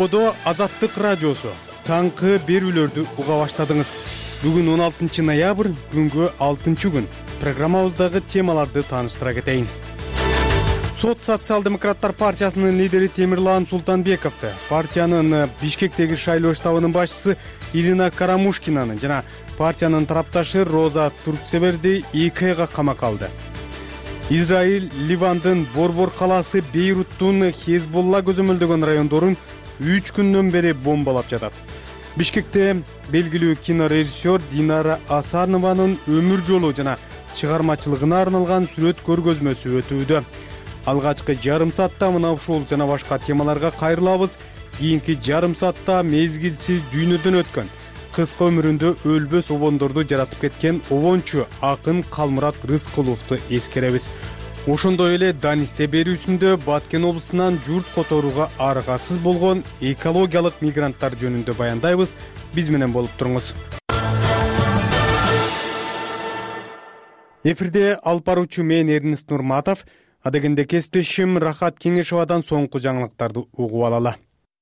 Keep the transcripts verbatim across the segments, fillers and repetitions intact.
Жогодо Азаттык радиосу. Таңкы берүүлөрдү уга баштадыңыз. Бүгүн он алтынчы ноябрь, бүгүнкү алтынчы күн. Программабыздагы темаларды тааныштыра кетейин. Сот социал-демократтар партиясынын лидери Темирлан Султанбековду, партиянын Бишкектеги шайлоо штабынын башчысы Ирина Карамушкинаны жана партиянын тарапташы Роза Турксеверди эки айга камакка алды. Израиль Ливандын Борбор калаасы Бейруттун Хезболла көзөмөлдөгөн райондорун үч күндөн бери бомбалап жатат. Бишкекте белгилүү кинорежиссер Динара Асарнованын өмүр жолу жана чыгармачылыгына арналган сүрөт көргөзмөсү өтүүдө. Алгачкы жарым саатта мына ушул жана башка темаларга кайрылабыз. Кийинки жарым саатта мезгилсиз дүйнөдөн өткөн, кыска өмүрүндө өлбөс обондорду жаратып кеткен обончу акын Калмурат Рыскуловду эскеребиз. Ошондой эле Данисте берүүсүндө Баткен облусунан журт которууга аргасыз болгон экологиялык мигранттар жөнүндө баяндайбыз. Биз менен болуп туруңуз. Эфирде алып баруучу мен Эрнест Нурматов, адегенде кесиптешим Рахат Кеңешовадан соңку жаңылыктарды угуп алалы.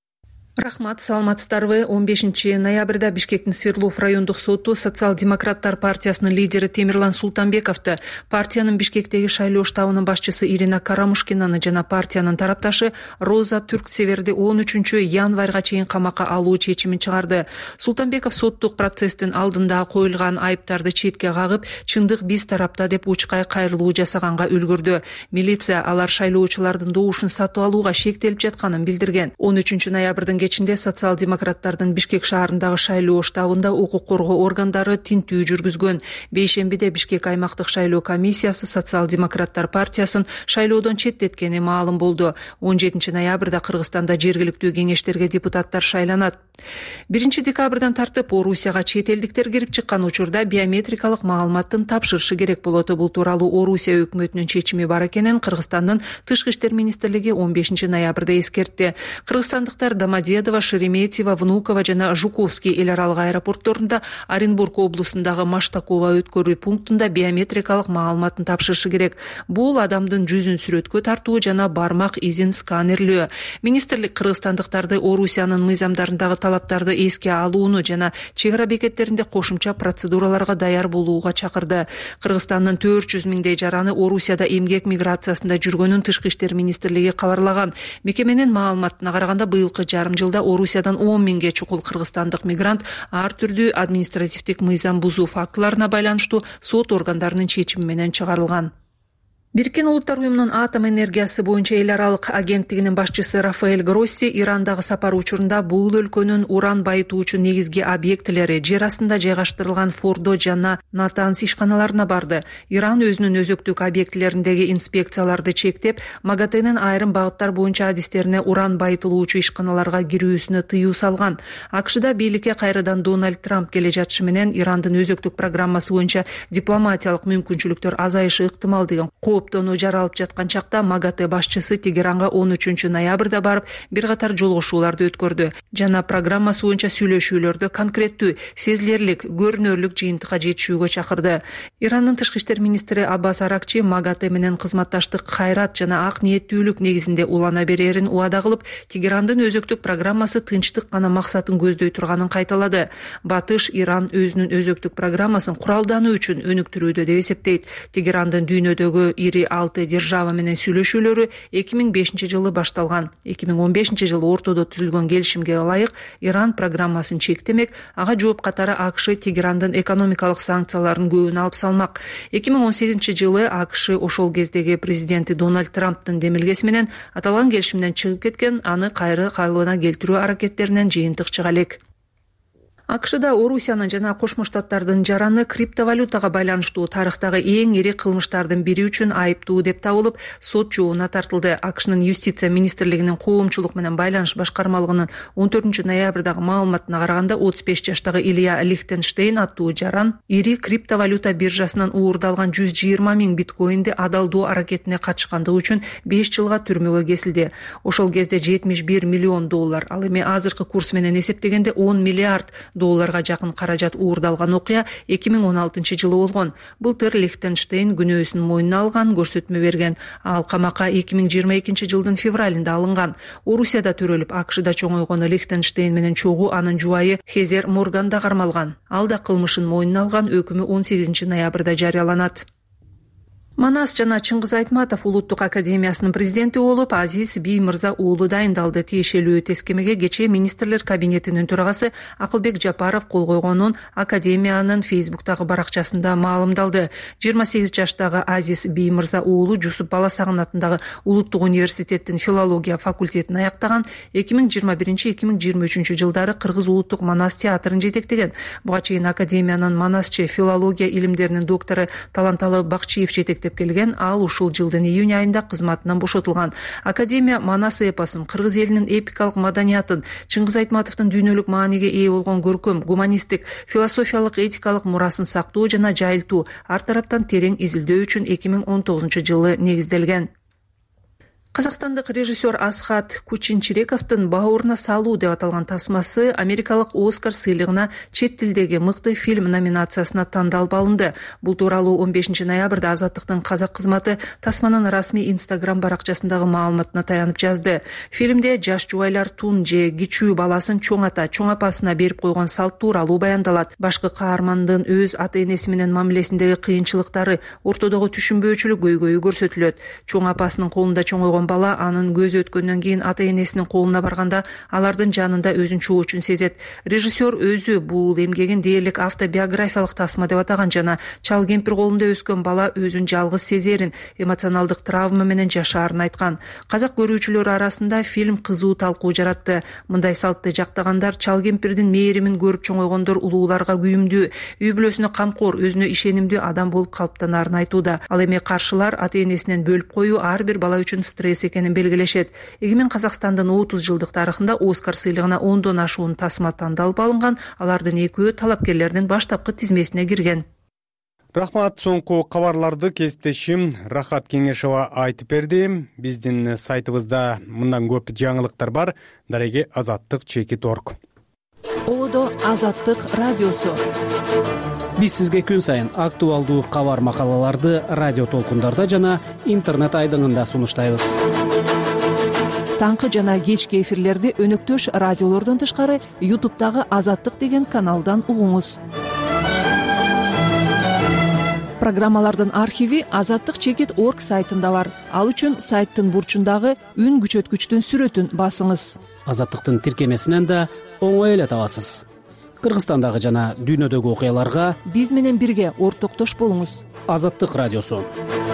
Рахмат, саламатсыздарбы. он бешинчи ноябрда Бишкектин Свердлов райондук соту социал-демократтар партиясынын лидери Темирлан Султанбековду, партиянын Бишкектеги шайлоо штабынын башчысы Ирина Карамушкинаны жана партиянын тарапташы Роза Турксеверди он үчүнчү январга чейин камакка алуу чечимин чыгарды. Султанбеков соттук процесстин алдында коюлган айыптарды четке кагып, чындык биз тарапта деп учкай кайрылуу жасаганга үлгүрдү. Милиция алар шайлоочулардын добушун сатып алууга шектелип жатканын билдирген. он үчүнчү ноябрдын кечинде социал-демократтардын Бишкек шаарындагы шайлоо штабында укук коргоо органдары тинтүү жүргүзгөн. Бейшембиде Бишкек аймактык шайлоо комиссиясы социал-демократтар партиясын шайлоодон четтеткени маалым болду. он жетинчи ноябрда Кыргызстанда жергиликтүү кеңештерге депутаттар шайланат. биринчи декабрдан тартып Орусияга чет элдиктер кирип чыккан учурда биометрикалык маалыматтын тапшырышы керек болот. Бул тууралуу Орусия өкмөтүнүн чечими бар экенин Кыргызстандын тышкы иштер министрлиги он бешинчи ноябрда эскертти. Кыргызстандыктар Домодедово, Шереметьево, Внуково жана Жуковский эл аралык аэропортторунда, Оренбург облусундагы Маштакова өткөрүү пунктунда биометрикалык маалыматын тапшырышы керек. Бул адамдын жүзүн сүрөткө тартуу жана бармак изин сканерлөө. Министрлик кыргызстандыктарды Орусиянын мыйзамдарындагы талаптарды эске алууну жана чек ара бекеттеринде кошумча процедураларга даяр болууга чакырды. Кыргызстандын төрт жүз миңдей жараны Орусияда эмгек миграциясында жүргөнүн тышкы иштер министрлиги кабарлаган. Мекеменин маалыматына караганда быйылкы жарым жылда Орусиядан он миңге чукул кыргызстандык мигрант ар түрдүү административдик мыйзам бузуу фактыларына байланыштуу сот органдарынын чечими менен чыгарылган. Бириккен Улуттар уюмунун атом энергиясы боюнча эл аралык агенттигинин башчысы Рафаэль Гросси Ирандагы сапар учурунда бул өлкөнүн уран байытуучу негизги объектилери жер астында жайгаштырылган Фордо жана Натанс ишканаларына барды. Иран өзүнүн өзөктүк объектилериндеги инспекцияларды чектеп, МАГАТЭнин айрым багыттар боюнча адистерине уран байытылуучу ишканаларга кирүүсүнө тыюу салган. АКШда бийликке кайрадан Дональд Трамп келе жатышы менен Ирандын өзөктүк программасы боюнча дипломатиялык мүмкүнчүлүктөр азайышы ыктымал деген Коптону жаралып жаткан чакта МАГАТЭ башчысы Тегеранга он үчүнчү ноябрда барып, бир катар жолугушууларды өткөрдү жана программасы боюнча сүйлөшүүлөрдө конкреттүү, сезилерлик, көрүнөрлүк жыйынтыкка жетишүүгө чакырды. Ирандын тышкы иштер министри Аббас Аракчи МАГАТЭ менен кызматташтык кайрат жана ак ниеттүүлүк негизинде улана берерин убада кылып, Тегерандын өзөктүк программасы тынчтык гана максатын көздөй турганын кайталады. Батыш Иран өзүнүн өзөктүк программасын куралдануу үчүн өнүктүрүүдө деп эсептейт. Тегерандын дүйнөдөгү ири алты держава менен сүйлөшүүлөрү эки миң бешинчи жылы башталган. эки миң он бешинчи жылы ортодо түзүлгөн келишимге ылайык Иран программасын чектемек, ага жооп катары АКШ Тегерандын экономикалык санкцияларын көбүн алып салмак. эки миң он сегизинчи жылы АКШ ошол кездеги президенти Дональд Трамптын демилгеси менен аталган келишимден чыгып кеткен, аны кайры калыбына келтирүү аракеттеринен жыйынтык чыга элек. АКШда Орусиянын жана Кошмо Штаттардын жараны криптовалютага байланыштуу тарыхтагы эң ири кылмыштардын бири үчүн айыптуу деп табылып, сот жообуна тартылды. АКШнын юстиция министрлигинин коомчулук менен байланыш башкармалыгынын он төртүнчү ноябрдагы маалыматына караганда отуз беш жаштагы Илья Лихтенштейн аттуу жаран ири криптовалюта биржасынан уурдалган жүз жыйырма миң биткоинди адалдоо аракетине катышкандыгы үчүн беш жылга түрмөгө кесилди. Ошол кезде жетимиш бир миллион доллар, ал эми азыркы курс менен эсептегенде он миллиард долларга жакын каражат уурдалган окуя эки миң он алтынчы жылы болгон. Былтыр Лихтенштейн күнөөсүн мойнуна алган, көрсөтмө берген. Ал камакка эки миң жыйырма экинчи жылдын февралында алынган. Орусияда төрөлүп, АКШда чоңойгону Лихтенштейн менен чогуу анын жубайы Хезер Морган да кармалган. Ал да кылмышын мойнуна алган, өкүмү он сегизинчи ноябрда жарыяланат. Манас жана Чыңгыз Айтматов Улуттук академиясынын президенти болуп, Азиз Бий мырза уулу дайындалды. Тиешелүү тескемеге кечээ министрлер кабинетинин төрагасы Акылбек Жапаров кол койгонун академиянын Фейсбуктагы баракчасында маалымдалды. жыйырма сегиз жаштагы Азиз Бий мырза уулу Жусуп Баласагын атындагы Улуттук университеттин филология факультетин аяктаган. эки миң жыйырма биринчи эки миң жыйырма үчүнчү жылдары Кыргыз улуттук Манас театрын жетектеген. Буга чейин академиянын Манасчы филология илимдеринин доктору Таланталы Бакчиев жетектеген деп келген. Ал ушул жылдын июнь айында кызматынан бошотулган. Академия Манас эпосун, кыргыз элинин эпикалык маданиятын, Чыңгыз Айтматовдун дүйнөлүк мааниге ээ болгон көркөм, гуманисттик, философиялык, этикалык мурасын сактоо жана жайылтуу, ар тараптан терең изилдөө үчүн эки миң он тогузунчу жылы негизделген. Казакстандык режиссер Асхат Кучинчирековдун «Бауырына салуу» деп аталган тасмасы америкалык Оскар сыйлыгына чет тилдеги мыкты фильм номинациясына тандалып алынды. Бул тууралуу он бешинчи ноябрда Азаттыктын казак кызматы тасманын расмий Инстаграм баракчасындагы маалыматына таянып жазды. Фильмде жаш жубайлар Тунже кичүү баласын чоң ата, чоң апасына берип койгон салт тууралуу баяндалат. Башкы каармандын өз ата-энеси менен мамилесиндеги кыйынчылыктары, ортодогу түшүнбөөчүлүк көйгөйү көрсөтүлөт. Чоң апасынын колунда чоңойгон бала анын көзү өткөндөн кийин ата-энесинин колуна барганда алардын жанында өзүн чоочун сезет. Режиссер өзү бул эмгегин дээрлик автобиографиялык тасма деп атаган жана чал кемпир колунда өскөн бала өзүн жалгыз сезерин, эмоционалдык травма менен жашаарын айткан. Казак көрүүчүлөр арасында фильм кызуу талкуу жаратты. Мындай салтты жактагандар чал кемпирдин мээримин көрүп чоңойгондор улууларга күйүмдүү, үй бүлөсүнө камкор, өзүнө ишенимдүү адам болуп калыптанаарын айтууда. Ал эми каршылар ата-энесинен бөлүп коюу ар бир бала үчүн стресс экенин белгилешет. Эгемен Казакстандын отуз жылдык тарыхында Оскар сыйлыгына ондон ашуун тасма тандалып алынган. Алардын экөө талапкерлердин баштапкы тизмесине кирген. Рахмат, соңку кабарларды кесиптешим Рахат Кеңешова айтып берди. Биздин сайтыбызда мындан көп жаңылыктар бар. Дареги Азаттык чекит орг. Ободо Азаттык радиосу. Биз сизге күн сайын актуалдуу кабар макалаларды радио толкундарда жана интернет айдыңында сунуштайбыз. Таңкы жана кечки эфирлерди өнөктөш радиолордон тышкары ютубтагы Азаттык деген каналдан угуңуз. Программалардын архиви азаттык чекит орг сайтында бар. Ал үчүн сайттын бурчундагы үн күчөткүчтүн сүрөтүн басыңыз. Азаттыктын тиркемесинен да оңой эле табасыз. Кыргызстандагы жана дүйнөдөгү окуяларга биз менен бирге ортоктош болуңуз. Азаттык радиосу.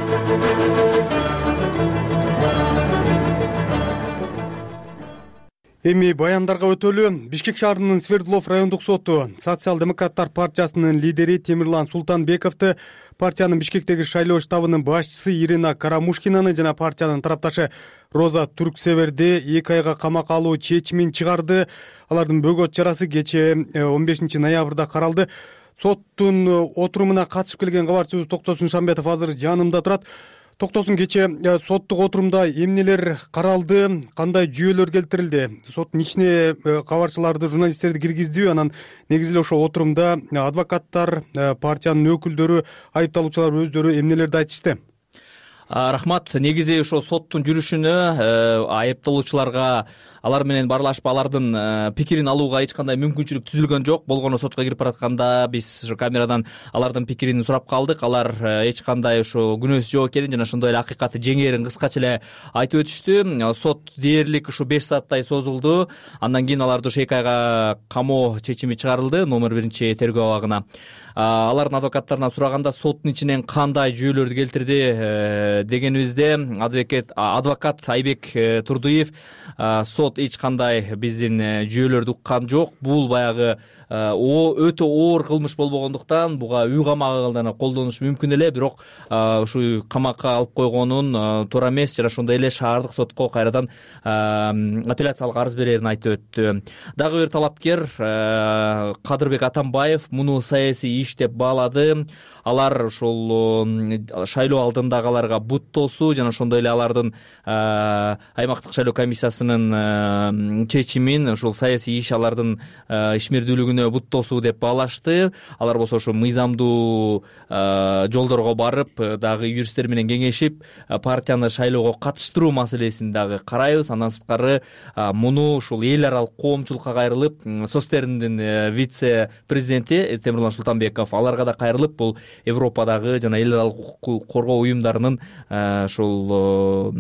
Эми баяндарга өтөлү. Бишкек шаарынын Свердлов райондук соту Социал-демократтар партиясынын лидери Темирлан Султанбековду, партиянын Бишкектеги шайлоо штабынын башчысы Ирина Карамушкинаны жана партиянын тарапташы Роза Турксеверди эки айга камакка алуу чечимин чыгарды. Алардын бөгөт чарасы кечээ он бешинчи ноябрда каралды. Соттун отурумуна катышып келген кабарчыбыз Токтосун Шамбетов азыр жанымда турат. Токтосун, кечээ соттук отурумда эмнелер каралды, кандай жүйөлөр келтирилди? Соттун ичине кабарчыларды, журналисттерди киргиздиби? Анан негизи эле ошол отурумда адвокаттар, партиянын өкүлдөрү, айыпталуучулар өздөрү эмнелерди айтышты? Рахмат. Негизи ошо соттун жүрүшүнө айыпталуучуларга алар менен баарлашып алардын пикирин алууга эч кандай мүмкүнчүлүк түзүлгөн жок. Болгону сотко кирип баратканда биз ошо камерадан алардын пикирин сурап калдык. Алар эч кандай ошо күнөөсү жок экенин жана ошондой эле акыйкаты жеңээрин кыскача эле айтып өтүштү. Сот дээрлик ушу беш сааттай созулду. Андан кийин аларды ушу эки айга камоо чечими чыгарылды номер биринчи тергөө абагына. Алардын адвокаттарынан сураганда соттун ичинен кандай жүйөлөрдү келтирди дегенибизде адвокат адвокат Айбек Турдуев сот эч кандай биздин жүйөлөрдү уккан жок. Бул баягы өтө оор кылмыш болбогондуктан буга үй камагына колдонуш мүмкүн эле, бирок ушу камакка алып койгонун туура эмес жана ошондой эле шаардык сотко кайрадан апелляциялык арыз берерин айтып өттү. Дагы бир талапкер Кадырбек Атамбаев муну саясий иш деп баалады. Алар ошол шайлоо алдындагыларга бут тосуу жана ошондой эле алардын аймактык шайлоо комиссиясынын чечимин ошол саясий иш алардын ишмердүүлүгүнө күнөө бут тосуу деп баалашты. Алар болсо ошо мыйзамдуу жолдорго барып дагы юристтер менен кеңешип партияны шайлоого катыштыруу маселесин дагы карайбыз. Андан сырткары муну ушул эл аралык коомчулукка кайрылып, Состерндин вице президенти Темирлан Султанбеков аларга да кайрылып, бул Европадагы жана эл аралык укук коргоо уюмдарынын ушул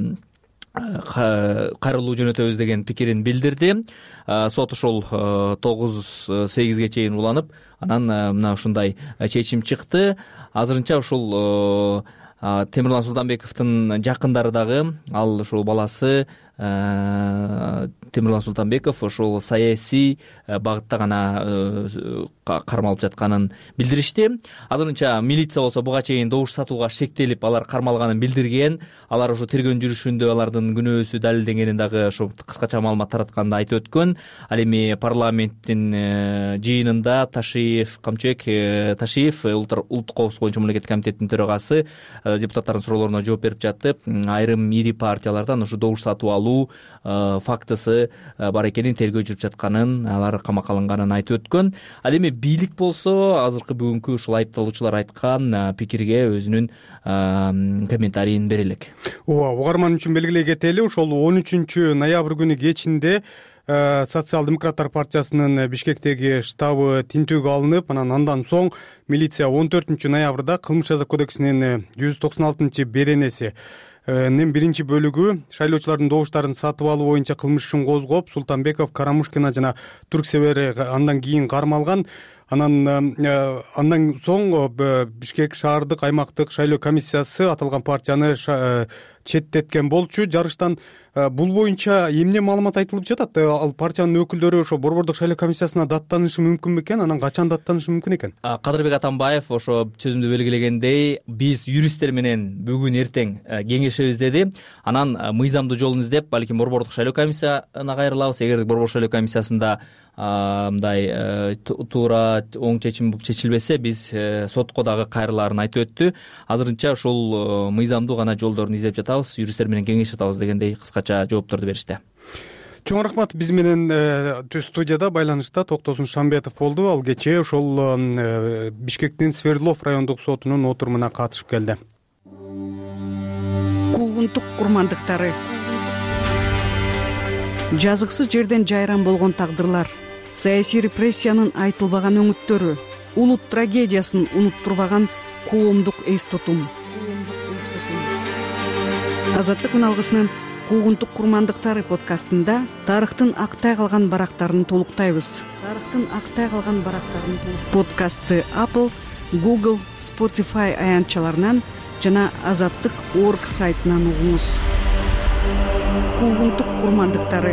кайрылуу жөнөтөбүз деген пикирин билдирди. Сот ошол тогуз сегизге чейин уланып, анан мына ушундай чечим чыкты. Азырынча ушул Темирлан Султанбековдун жакындары дагы, ал ушул баласы Темирлан Султанбеков ошол саясий багытта гана кармалып жатканын билдиришти. Азырынча милиция болсо буга чейин добуш сатууга шектелип, алар кармалганын билдирген. Алар ошо тергөө жүрүшүндө алардын күнөөсү далилденгенин дагы ошо кыскача маалымат таратканын айтып өткөн. Ал эми парламенттин жыйынында Ташиев, Камчыбек Ташиев, улуттук коопсуздук боюнча мамлекеттик комитеттин төрагасы депутаттардын суроолоруна жооп берип жатып, айрым ири партиялардан ошо добуш сатуу алуу фактысы бар экенин, тергөө жүрүп жатканын, алар камакка алынганын айтып өткөн. Ал эми бийлик болсо азыркы бүгүнкү ушул айыпталуучулар айткан пикирге өзүнүн комментарийин бере элек. Ооба, угарман үчүн белгилей кетели, ошол он үчүнчү ноябрь күнү кечинде Социал-демократтар партиясынын Бишкектеги штабы тинтүүгө алынып, анан андан соң милиция он төртүнчү ноябрда Кылмыш жаза кодексинин жүз токсон алтынчы беренеси биринчи бөлүгү шайлоочулардын добуштарын сатып алуу боюнча кылмыш ишин козгоп, Султанбеков, Карамушкина жана Турксевер андан кийин кармалган. Анан андан соң Бишкек шаардык аймактык шайлоо комиссиясы аталган партияны четтеткен болчу жарыштан. Бул боюнча эмне маалымат айтылып жатат? Ал партиянын өкүлдөрү ошо Борбордук шайлоо комиссиясына даттанышы мүмкүн бекен? Анан качан даттанышы мүмкүн экен? Кадырбек Атамбаев ошо сөзүндө белгилегендей, биз юристтер менен бүгүн эртең кеңешебиз деди. Анан мыйзамдуу жолун издеп, балким Борбордук шайлоо комиссиясына кайрылабыз. Эгер Борбордук шайлоо комиссиясында мындай туура оң чечим чечилбесе, биз сотко дагы кайрылаарын айтып өттү. Азырынча ушул мыйзамдуу гана жолдорун издеп жатабыз, юристтер менен кеңешип жатабыз дегендей кыскача жоопторду беришти. Чоң рахмат. Биз менен түз студияда байланышта Токтосун Шамбетов болду. Ал кечээ ошол Бишкектин Свердлов райондук сотунун отурумуна катышып келди. Куугунтук курмандыктары, жазыксыз жерден жайран болгон тагдырлар, саясий репрессиянын айтылбаган өңүттөрү, улут трагедиясын унуттурбаган коомдук эс тутум. Азаттык үналгысынын Куугунтук курмандыктары подкастында тарыхтын актай калган барактарын толуктайбыз. Тарыхтын актай калган барактарын подкастты Apple, Google, Spotify аянтчаларынан жана азаттык точка орг сайтынан угуңуз. Куугунтук курмандыктары.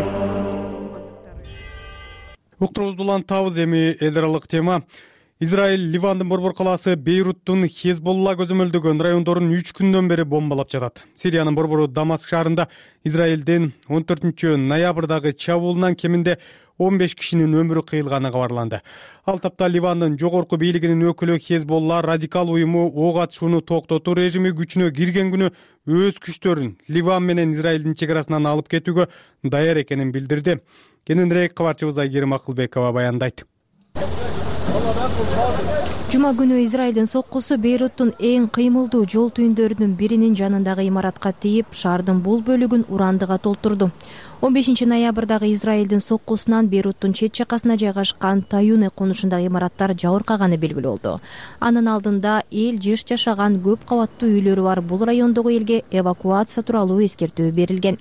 Уктурубузду улантабыз. Эми эл аралык тема. Израиль Ливандын борбор калаасы Бейруттун Хезболла көзөмөлдөгөн райондорун үч күндөн бери бомбалап жатат. Сириянын борбору Дамаск шаарында Израилдин он төртүнчү ноябрдагы чабуулунан кеминде он беш кишинин өмүрү кыйылганы кабарланды. Ал тапта Ливандын жогорку бийлигинин өкүлү Хезболла радикал уюму ок атышууну токтотуу режими күчүнө кирген күнү өз күчтөрүн Ливан менен Израилдин чек арасынан алып кетүүгө даяр экенин билдирди. Кененирээк кабарчыбыз Айгерим Акылбекова баяндайт. Жума күнү Израилдин соккусу Бейруттун эң кыймылдуу жол түйүндөрүнүн биринин жанындагы имаратка тийип, шаардын бул бөлүгүн урандыга толтурду. он бешинчи ноябрдагы Израилдин соккусунан Бейруттун чет жакасына жайгашкан Таюне конушундагы имараттар жабыркаганы белгилүү болду. Анын алдында эл жыш жашаган көп кабаттуу үйлөрү бар бул райондогу элге эвакуация тууралуу эскертүү берилген.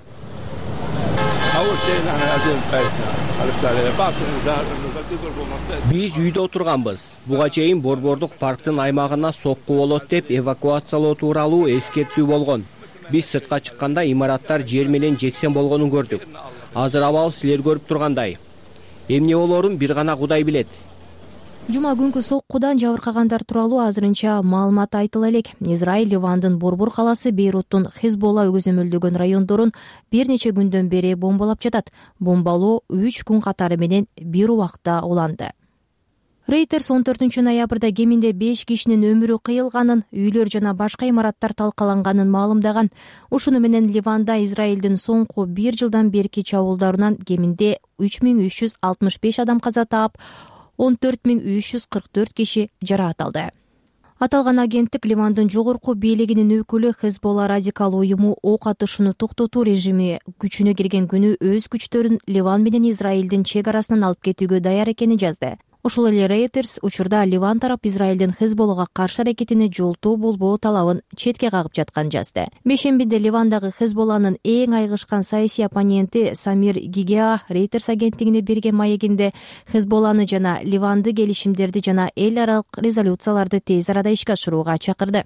Биз үйдө отурганбыз. Буга чейин Борбордук парктын аймагына сокку болот деп эвакуациялоо тууралуу эскертүү болгон. Биз сыртка чыкканда имараттар жер менен жексен болгонун көрдүк. Азыр абал силер көрүп тургандай. Эмне болорун бир гана Кудай билет. Жума күнкү соккудан жабыркагандар тууралуу азырынча маалымат айтыла элек. Израиль Ливандын борбор калаасы Бейруттун Хезболла көзөмөлдөгөн райондорун бир нече күндөн бери бомбалап жатат. Бомбалоо үч күн катары менен бир убакта уланды. Рейтерс он төртүнчү ноябрда кеминде беш кишинин өмүрү кыйылганын, үйлөр жана башка имараттар талкаланганын маалымдаган. Ушуну менен Ливанда Израилдин соңку бир жылдан берки чабуулдарынан кеминде үч миң үч жүз алтымыш беш адам каза таап, он төрт миң үч жүз кырк төрт киши жаракат алды. Аталган агенттик Ливандын жогорку бийлигинин өкүлү Хезболла радикал уюму ок атышууну токтотуу режими күчүнө кирген күнү өз күчтөрүн Ливан менен Израилдин чек арасынан алып кетүүгө даяр экенин жазды. Ушул эле Reuters учурда Ливан тарап Израилдин Хезболлага каршы аракетине жолтоо болбоо талабын четке кагып жатканын жазды. Бешембиде Ливандагы Хезболланын эң айгышкан саясий оппоненти Самир Гигеа Reuters агенттигине берген маегинде Хезболланы жана Ливанды келишимдерди жана эл аралык резолюцияларды тез арада ишке ашырууга чакырды.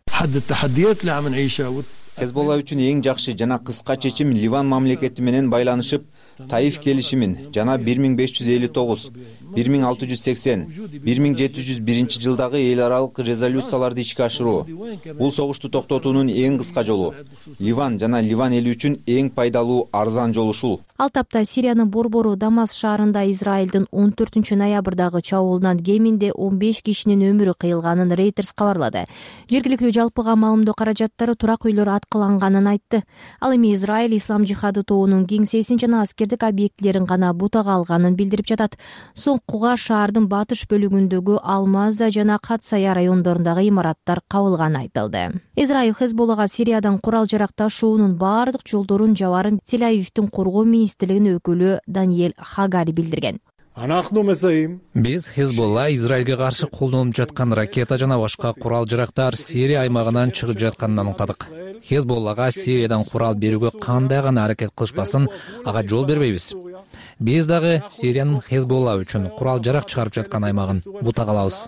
Хезболла үчүн эң жакшы жана кыска чечим Ливан мамлекети менен байланышып, Таиф келишимин жана бир миң беш жүз элүү тогуз, бир миң алты жүз сексен, бир миң жети жүз биринчи жылдагы эл аралык резолюцияларды ишке ашыруу. Бул согушту токтотуунун эң кыска жолу. Ливан жана Ливан эли үчүн эң пайдалуу арзан жол ушул. Ал тапта Сириянын борбору Дамас шаарында Израилдин он төртүнчү ноябрдагы чабуулунан кеминде он беш кишинин өмүрү кыйылганын Reuters кабарлады. Жергиликтүү жалпыга маалымдоо каражаттары турак үйлөр аткыланганын айтты. Ал эми Израиль ислам жихады тобунун кеңсесин жана аскердик объектилерин гана бутага алганын билдирип жатат. Соңкуга шаардын батыш бөлүгүндөгү Алмаза жана Катсая райондорундагы имараттар кабылганы айтылды. Израиль Хезболлага Сириядан курал жарак ташуунун бардык жолдорун жабарын Тель-Авивдин коргоо министрлигинин өкүлү Даниэль Хагари билдирген. Биз Хезболла Израилге каршы колдонуп жаткан ракета жана башка курал жарактар Сирия аймагынан чыгып жатканын аныктадык. Хезболлага Сириядан курал берүүгө кандай гана аракет кылышпасын, ага жол бербейбиз. Биз дагы Сириянын Хезболла үчүн курал жарак чыгарып жаткан аймагын бутага алабыз.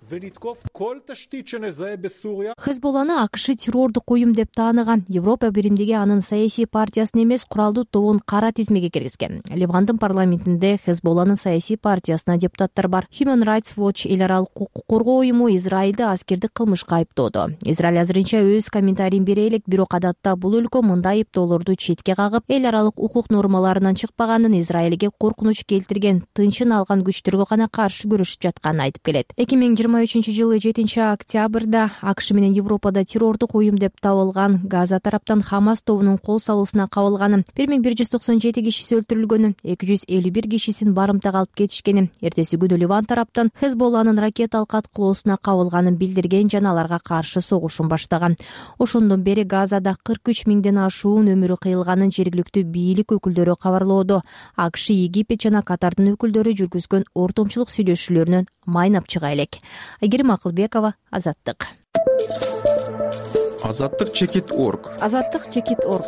Хезболланы АКШ террордук уюм деп тааныган. Европа биримдиги анын саясий партиясын эмес, куралдуу тобун кара тизмеге киргизген. Ливандын парламентинде Хезболланын саясий партиясына депутаттар бар. Human Rights Watch эл аралык укук коргоо уюму Израилди аскердик кылмышка айыптоодо. Израиль азырынча өз комментарийин бере элек, бирок адатта бул өлкө мындай айыптоолорду четке кагып, эл аралык укук нормаларынан чыкпаганын, Израилге коркунуч келтирген, тынчын алган күчтөргө гана каршы күрөшүп жатканын айтып келет. эки миң жыйырма үчүнчү жылы жетинчи октябрда АКШ менен Европада террордук уюм деп табылган Газа тараптан Хамас тобунун кол салуусуна кабылганын, бир миң бир жүз токсон жети кишиси өлтүрүлгөнүн, эки жүз элүү бир кишисин барымтага алып кетишкенин, эртеси күнү Ливан тараптан Хезболланын ракеталык аткылоосуна кабылганын билдирген жана аларга каршы согушун баштаган. Ошондон бери Газада кырк үч миңден ашуун өмүрү кыйылганын жергиликтүү бийлик өкүлдөрү кабарлоодо. АКШ, Египет жана Катардын өкүлдөрү жүргүзгөн ортомчулук сүйлөшүүлөрүнөн майнап чыга элек. Айгерим Акылбекова, Азаттык. Азаттык чекит орг. Азаттык чекит орг.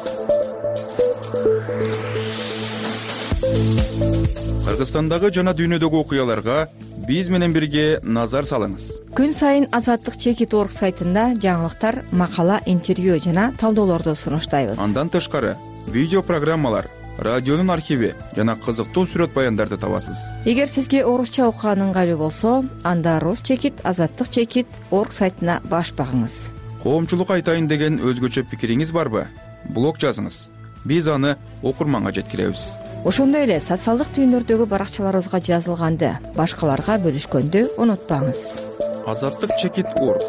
Кыргызстандагы жана дүйнөдөгү окуяларга биз менен бирге назар салыңыз. Күн сайын Азаттык чекит орг сайтында жаңылыктар, макала, интервью жана талдоолорду сунуштайбыз. Андан тышкары видео программалар, радионун архиви жана кызыктуу сүрөт баяндарды табасыз. Эгер сизге орусча окуган ыңгайлуу болсо, анда Рус чекит, Азаттык чекит орг сайтына баш багыңыз. Коомчулук айтайын деген өзгөчө пикириңиз барбы? Блог жазыңыз. Биз аны окурманга жеткиребиз. Ошондой эле социалдык түйүндөрдөгү баракчаларыбызга жазылганды башкаларга бөлүшкөндү унутпаңыз. Азаттык чекит орг.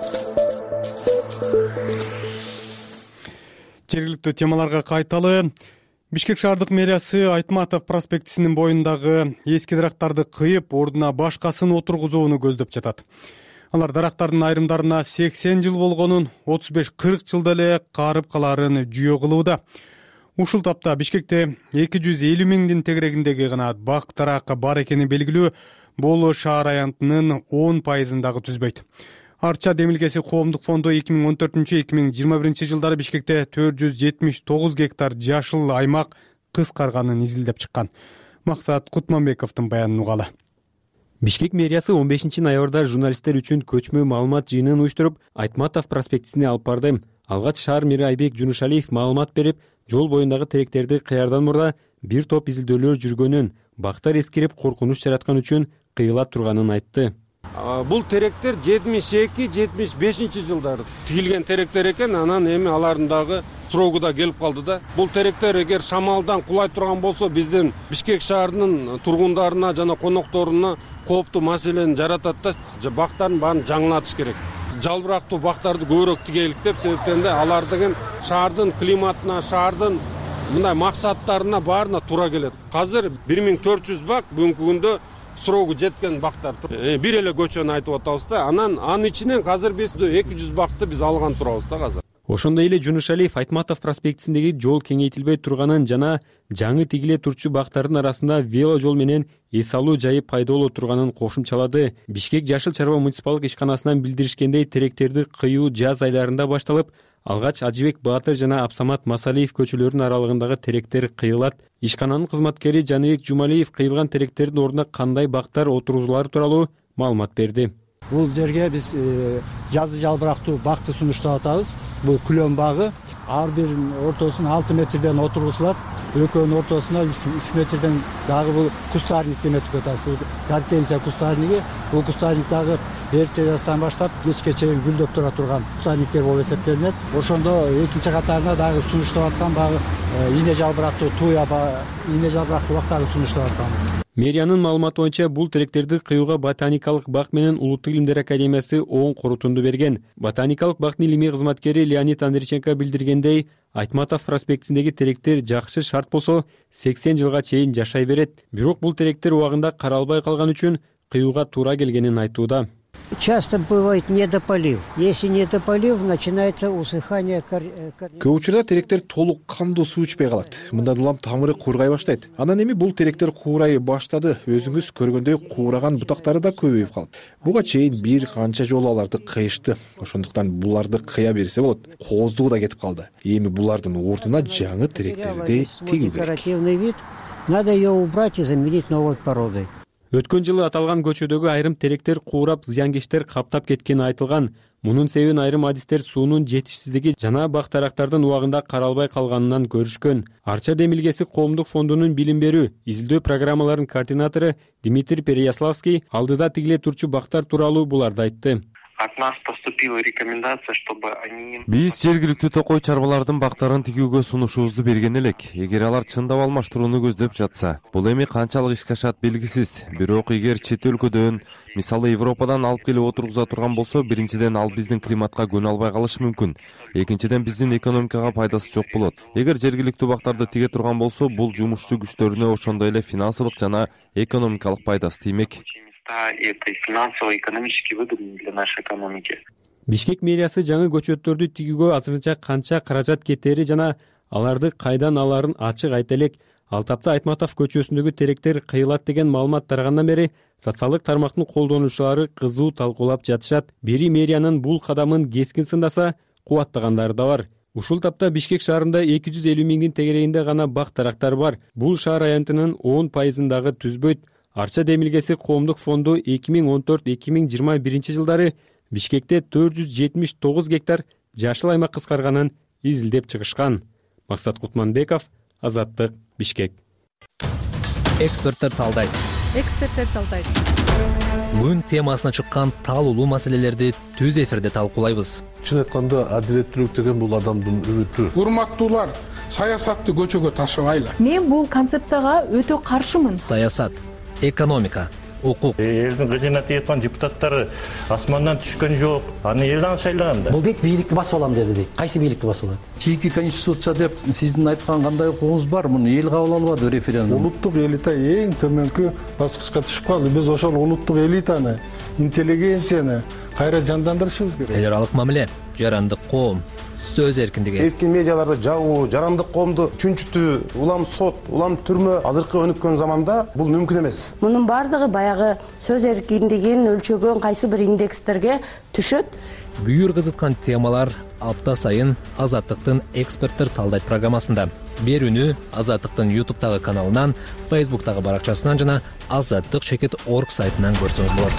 Жергиликтүү темаларга кайталы. Бишкек шаардык мэриясы Айтматов проспектисинин боюндагы эски дарактарды кыйып, ордуна башкасын отургузууну көздөп жатат. Алар дарактардын айрымдарына сексен жыл болгонун, отуз беш кырк жылда эле карып калаарын жүйө кылууда. Ушул тапта Бишкекте эки жүз элүү миңдин тегерегиндеги гана бак дарак бар экени белгилүү. Бул шаар аянтынын он пайызындагы түзбөйт. Арча демилгеси коомдук фонду эки миң он төртүнчү эки миң жыйырма биринчи жылдары Бишкекте төрт жүз жетимиш тогуз гектар жашыл аймак кыскарганын изилдеп чыккан. Максат Кутманбековдун баянын угалы. Бишкек мэриясы он бешинчи ноябрда журналисттер үчүн көчмө маалымат жыйынын уюштуруп, Айтматов проспектисине алып барды. Алгач шаар мэри Айбек Жунушалиев маалымат берип, жол боюндагы теректерди кыярдан мурда бир топ изилдөөлөр жүргөнүн, бактар эскирип коркунуч жараткан үчүн кыйыла турганын айтты. Бул теректер жетимиш эки жетимиш бешинчи жылдары тигилген теректер экен, анан эми алардын дагы срогу да келип калды да. Бул теректер эгер шамалдан кулай турган болсо, биздин Бишкек шаарынын тургундарына жана конокторуна кооптуу маселени жаратат да, бактарын баарын жаңылатыш керек. Жалбырактуу бактарды көбүрөөк тигелик деп, себептен да алар деген шаардын климатына, шаардын мындай максаттарына баарына туура келет. Азыр бир миң төрт жүз бак бүгүнкү күндө срогу жеткен бактар бир эле көчөнү айтып атабыз да. Анан анын ичинен азыр биз эки жүз бакты биз алган турабыз да азыр. Ошондой эле Жунушалиев Айтматов проспектисиндеги жол кеңейтилбей турганын жана жаңы тигиле турчу бактардын арасында вело жол менен эс алуу жайы пайда боло турганын кошумчалады. Бишкек Жашыл Чарба муниципалдык ишканасынан билдиришкендей, теректерди кыюу жаз айларында башталып, алгач Ажыбек Баатыр жана Абсамат Масалиев көчөлөрүнүн аралыгындагы теректер кыйылат. Ишкананын кызматкери Жаныбек Жумалиев кыйылган теректердин ордуна кандай бактар отургузулары тууралуу маалымат берди. Бул жерге биз жазы жалбырактуу бакты сунуштап атабыз. Бул күлөн багы ар биринин ортосун алты метрден отургузулат. Экөөнүн ортосуна үч метрден дагы бул кустарник деп атабыз. Бул гортензия кустарниги. Бул кустарник дагы эрте жаздан баштап кечке чейин гүлдөп тура турган кустарниктер болуп эсептелинет. Ошондо экинчи катарына дагы сунуштап аткан багы ийне жалбырактуу туя ийне жалбырактуу бактарды сунуштап атканбыз. Мэриянын маалыматы боюнча бул теректерди кыюуга ботаникалык бак менен Улуттук илимдер академиясы оң корутунду берген. Ботаникалык бактын илимий кызматкери Леонид Андрейченко билдиргендей, Айтматов проспектисиндеги теректер жакшы шарт болсо сексен жылга чейин жашай берет. Бирок бул теректер убагында каралбай калган үчүн кыюуга туура келгенин айтууда. Часто бывает недополив. Если недополив, начинается усыхание. Көп учурда теректер толук кандуу суу ичпей калат. Мындан улам тамыры куургай баштайт. Анан эми бул теректер куурай баштады. Өзүңүз көргөндөй куураган бутактары да көбөйүп калып. Буга чейин бир канча жолу аларды кыйышты. Ошондуктан буларды кыя берсе болот. Кооздугу да кетип калды. Эми булардын ордуна жаңы теректерди тигүү керек. Декоративный вид. Надо ее убрать и заменить новой породой. Өткөн жылы аталган көчөдөгү айрым теректер куурап, зыяnkечтер каптап кеткени айтылган. Мунун себебин айрым адистер суунун жетишсиздиги жана бак тарактардын убагында каралбай калганынан көрүшкөн. Арча Демилгеси коомдук фондунун билим берүү, изилдөө программаларынын координатору Дмитрий Переяславский алдыда тигиле турчу бактар тууралуу буларды айтты. От нас поступила рекомендация, чтобы они... Биз жергиликтүү токой чарбалардын бактарын тигүүгө сунушубузду берген элек. Эгер алар чындап алмаштырууну көздөп жатса, бул эми канчалык ишке ашат белгисиз. Бирок эгер чет өлкөдөн, мисалы Европадан алып келип отургуза турган болсо, биринчиден ал биздин климатка көнө албай калышы мүмкүн. Экинчиден биздин экономикага пайдасы жок болот. Эгер жергиликтүү бактарды тиге турган болсо, бул жумушчу күчтөрүнө ошондой эле финансылык жана экономикалык пайдасы тиймек. Это финансово-экономически выгодно для нашей экономики. Бишкек мэриясы жаңы көчөттөрдү тигүүгө азырынча канча каражат кетери жана аларды кайдан аларын ачык айта элек. Ал тапта Айтматов көчөсүндөгү теректер кыйылат деген маалымат тарагандан бери социалдык тармактын колдонуучулары кызуу талкуулап жатышат. Бери мэриянын бул кадамын кескин сындаса, кубаттагандары да бар. Ушул тапта Бишкек шаарында эки жүз элүү миңдин тегерегинде гана бак тарактар бар. Бул шаар аянтынын он пайызындагы түзбөйт. Арча Демилгеси коомдук фонду эки миң он төрт эки миң жыйырма биринчи жылдары Бишкекте төрт жүз жетимиш тогуз гектар жашыл аймак кыскарганын изилдеп чыгышкан. Максат Кутманбеков, Азаттык, Бишкек. Эксперттер талдайт. Эксперттер талдайт. Бүгүн темасына чыккан талуулуу маселелерди түз эфирде талкуулайбыз. Чын айтканда адилеттүүлүк деген бул адамдын үмүтү. Урматтуулар, саясатты көчөгө ташыбайлы. Мен бул концепцияга өтө каршымын. Саясат, экономика, укук. Элдин кызына тийаткан депутаттары асмандан түшкөн жок. Аны элден шайлаганда. Бул дейт бийликти басып алам деди дейт. Кайсы бийликти басып алат? Чийки конституция деп сиздин айткан кандай укугуңуз бар? Муну эл кабыл албады референдум. Улуттук элита эң төмөнкү баскычка түшүп калды. Биз ошол улуттук элитаны, интеллигенцияны кайра жандандырышыбыз керек. Эл аралык мамиле, жарандык коом, сөз эркиндиги. Эркин медиаларды жабуу, жарандык коомду чүнчүтүү, улам сот, улам түрмө азыркы өнүккөн заманда бул мүмкүн эмес. Мунун бардыгы баягы сөз эркиндигин өлчөгөн кайсы бир индекстерге түшөт. Бүйүр кызыткан темалар апта сайын Азаттыктын эксперттер талдайт программасында. Берүүнү Азаттыктын ютубтагы каналынан, фейсбуктагы баракчасынан жана азаттык чекит точка орг сайтынан көрсөңүз болот.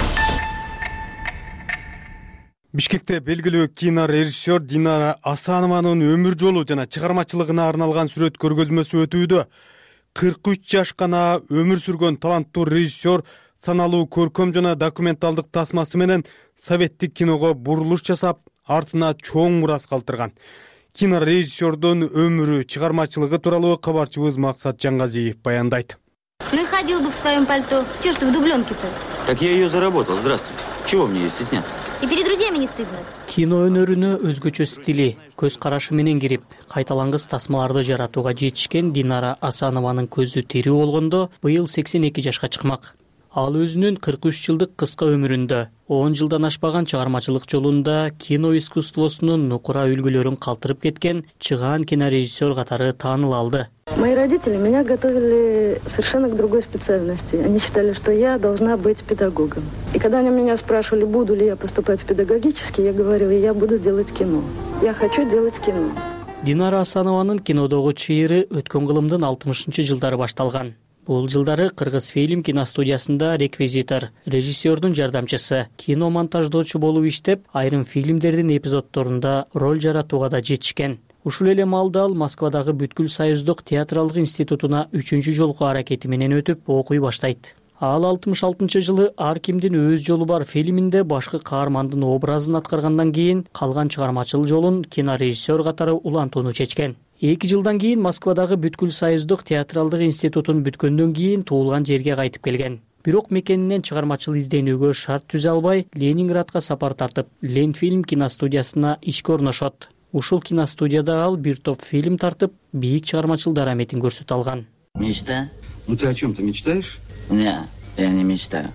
Бишкекте белгилүү кинорежиссер Динара Асанованын өмүр жолу жана чыгармачылыгына арналган сүрөт көргөзмөсү өтүүдө. кырк үч жаш гана өмүр сүргөн таланттуу режиссер саналуу көркөм жана документалдык тасмасы менен советтик киного бурулуш жасап, артына чоң мурас калтырган. Кинорежиссердун өмүрү, чыгармачылыгы тууралуу кабарчыбыз Максат Жангазиев баяндайт. Ну и ходил бы в своем пальто. Чего ж ты в дубленке-то? Так я ее заработал, здравствуй. Чего мне ее стесняться? И перед друзьями не стыдно? Кино өнөрүнө өзгөчө стили, көз карашы менен кирип, кайталангыс тасмаларды жаратууга жетишкен Динара Асанованын көзү тирүү болгондо, быйыл сексен эки жашка чыкмак. Ал өзүнүн кырк үч жылдык кыска өмүрүндө он жылдан ашпаган чыгармачылык жолунда кино искусствосунун нукура үлгүлөрүн калтырып кеткен чыгаан кинорежиссер катары тааныла алды. Мои родители меня готовили совершенно к другой специальности. Они считали, что я должна быть педагогом. И когда они меня спрашивали, буду ли я поступать в педагогический, я говорила, я буду делать кино. Я хочу делать кино. Динара Асанованын кинодогу чыйыры өткөн кылымдын алтымышынчы жылдары башталган. Бул жылдары Кыргыз фильм киностудиясында реквизитор, режиссердун жардамчысы, кино монтаждоочу болуп иштеп, айрым фильмдердин эпизоддорунда роль жаратууга да жетишкен. Ушул эле маалда ал Москвадагы Бүткүл Союздук театралдык институтуна үчүнчү жолку аракети менен өтүп окуй баштайт. Ал алтымыш алтынчы жылы Ар кимдин өз жолу бар фильминде башкы каармандын образын аткаргандан кийин калган чыгармачыл жолун кинорежиссер катары улантууну чечкен. Эки жылдан кийин Москвадагы Бүткүл Союздук театралдык институтун бүткөндөн кийин туулган жерге кайтып келген. Бирок мекенинен чыгармачыл изденүүгө шарт түзө албай, Ленинградка сапар тартып, Ленфильм киностудиясына ишке орношот. Ушул киностудияда ал бир топ фильм тартып, бийик чыгармачыл дараметин көрсөтө алган. Мечта? Ну ты о чем-то мечтаешь? Не, я не мечтаю.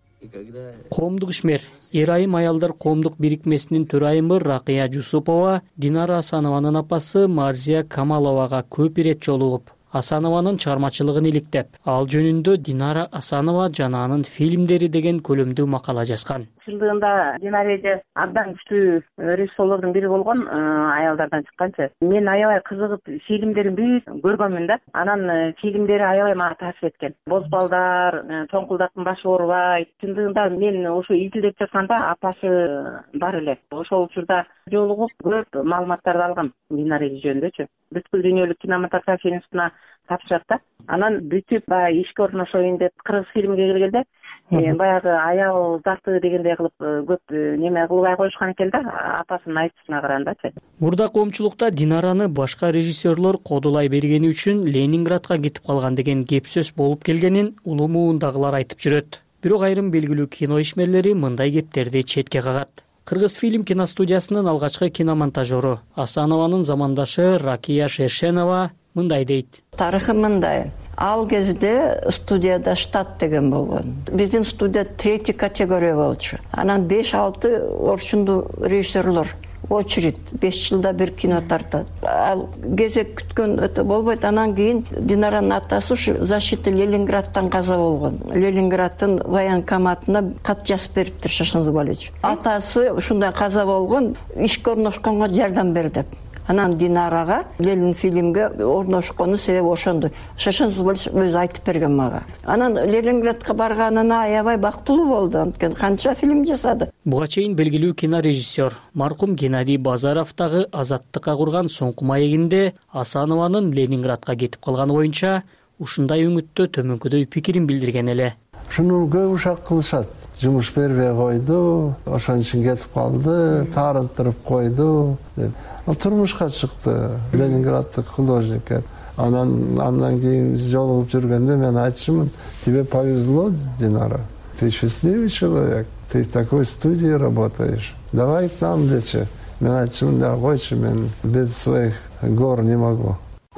Коомдук ишмер, эр айым аялдар коомдук бирикмесинин төрайымы Ракыя Жусупова Динара Асанованын апасы Марзия Камаловага көп ирет жолугуп, Асанованын чыгармачылыгын иликтеп, ал жөнүндө Динара Асанова жана анын фильмдери деген көлөмдүү макала жазган. Жылдыгында Динара эже абдан күчтүү режиссерлордун бири болгон, аялдардан чыкканчы. Мен аябай кызыгып фильмдерин бүт көргөнмүн да. Анан фильмдери аябай мага таасир эткен. Боз балдар, Тоңкулдактын башы оорубайт. Чындыгында мен ошо изилдеп жатканда апасы бар эле. Ошол учурда жолугуп көп маалыматтарды алгам Динара эже жөнүндөчү. Бүткүл дүйнөлүк кинематография институтуна тапшырат да. Анан бүтүп баягы ишке орношоюн деп кыргыз фильмге келгенде баягы аял заты дегендей кылып көп неме кылбай коюшкан экен да, апасынын айтышына карагандачы. Мурда коомчулукта Динараны башка режиссерлор кодулай бергени үчүн Ленинградка кетип калган деген кеп сөз болуп келгенин улуу муундагылар айтып жүрөт. Бирок айрым белгилүү кино ишмерлери мындай кептерди четке кагат. Кыргыз фильм киностудиясынын алгачкы киномонтажеру Асанованын замандашы Ракия Шершенова мындай дейт. Тарыхы мындай. Ал кезде студияда штат деген болгон. Биздин студия третий категория болчу. Анан беш алты орчундуу режиссерлор очередь беш жылда бир кино тартат. Ал кезек күткөн өтө болбойт. Анан кийин Динаранын атасы ушу защита Ленинградтан каза болгон. Ленинградтын военкоматына кат жазып бериптир Шашын Зубалевич. Атасы ушундай каза болгон, ишке орношконго жардам бер деп. Анан Динарага Ленин фильмге орношкону себеби ошондо. Шашын Зубалевич өзү айтып берген мага. Анан Ленинградка барганына аябай бактылуу болду. Анткени канча фильм жасады. Буга чейин белгилүү кинорежиссер маркум Геннадий Базаров дагы Азаттыкка курган соңку маегинде Асанованын Ленинградка кетип калганы боюнча ушундай үмүттө төмөнкүдөй пикирин билдирген эле. Шуну көп ушак кылышат. Жумуш бербей койду, ошон үчүн кетип калды, таарынтырып койду деп. Ал турмушка чыкты, Ленинграддык художник. Анан андан кийин жолугуп жүргөндө мен айтчумун, тебе повезло, Динара. Ты счастливый человек, ты в такой студии работаешь. Давай к нам, дечи. Мен айтчумун, да, койчу, мен без своих гор не могу.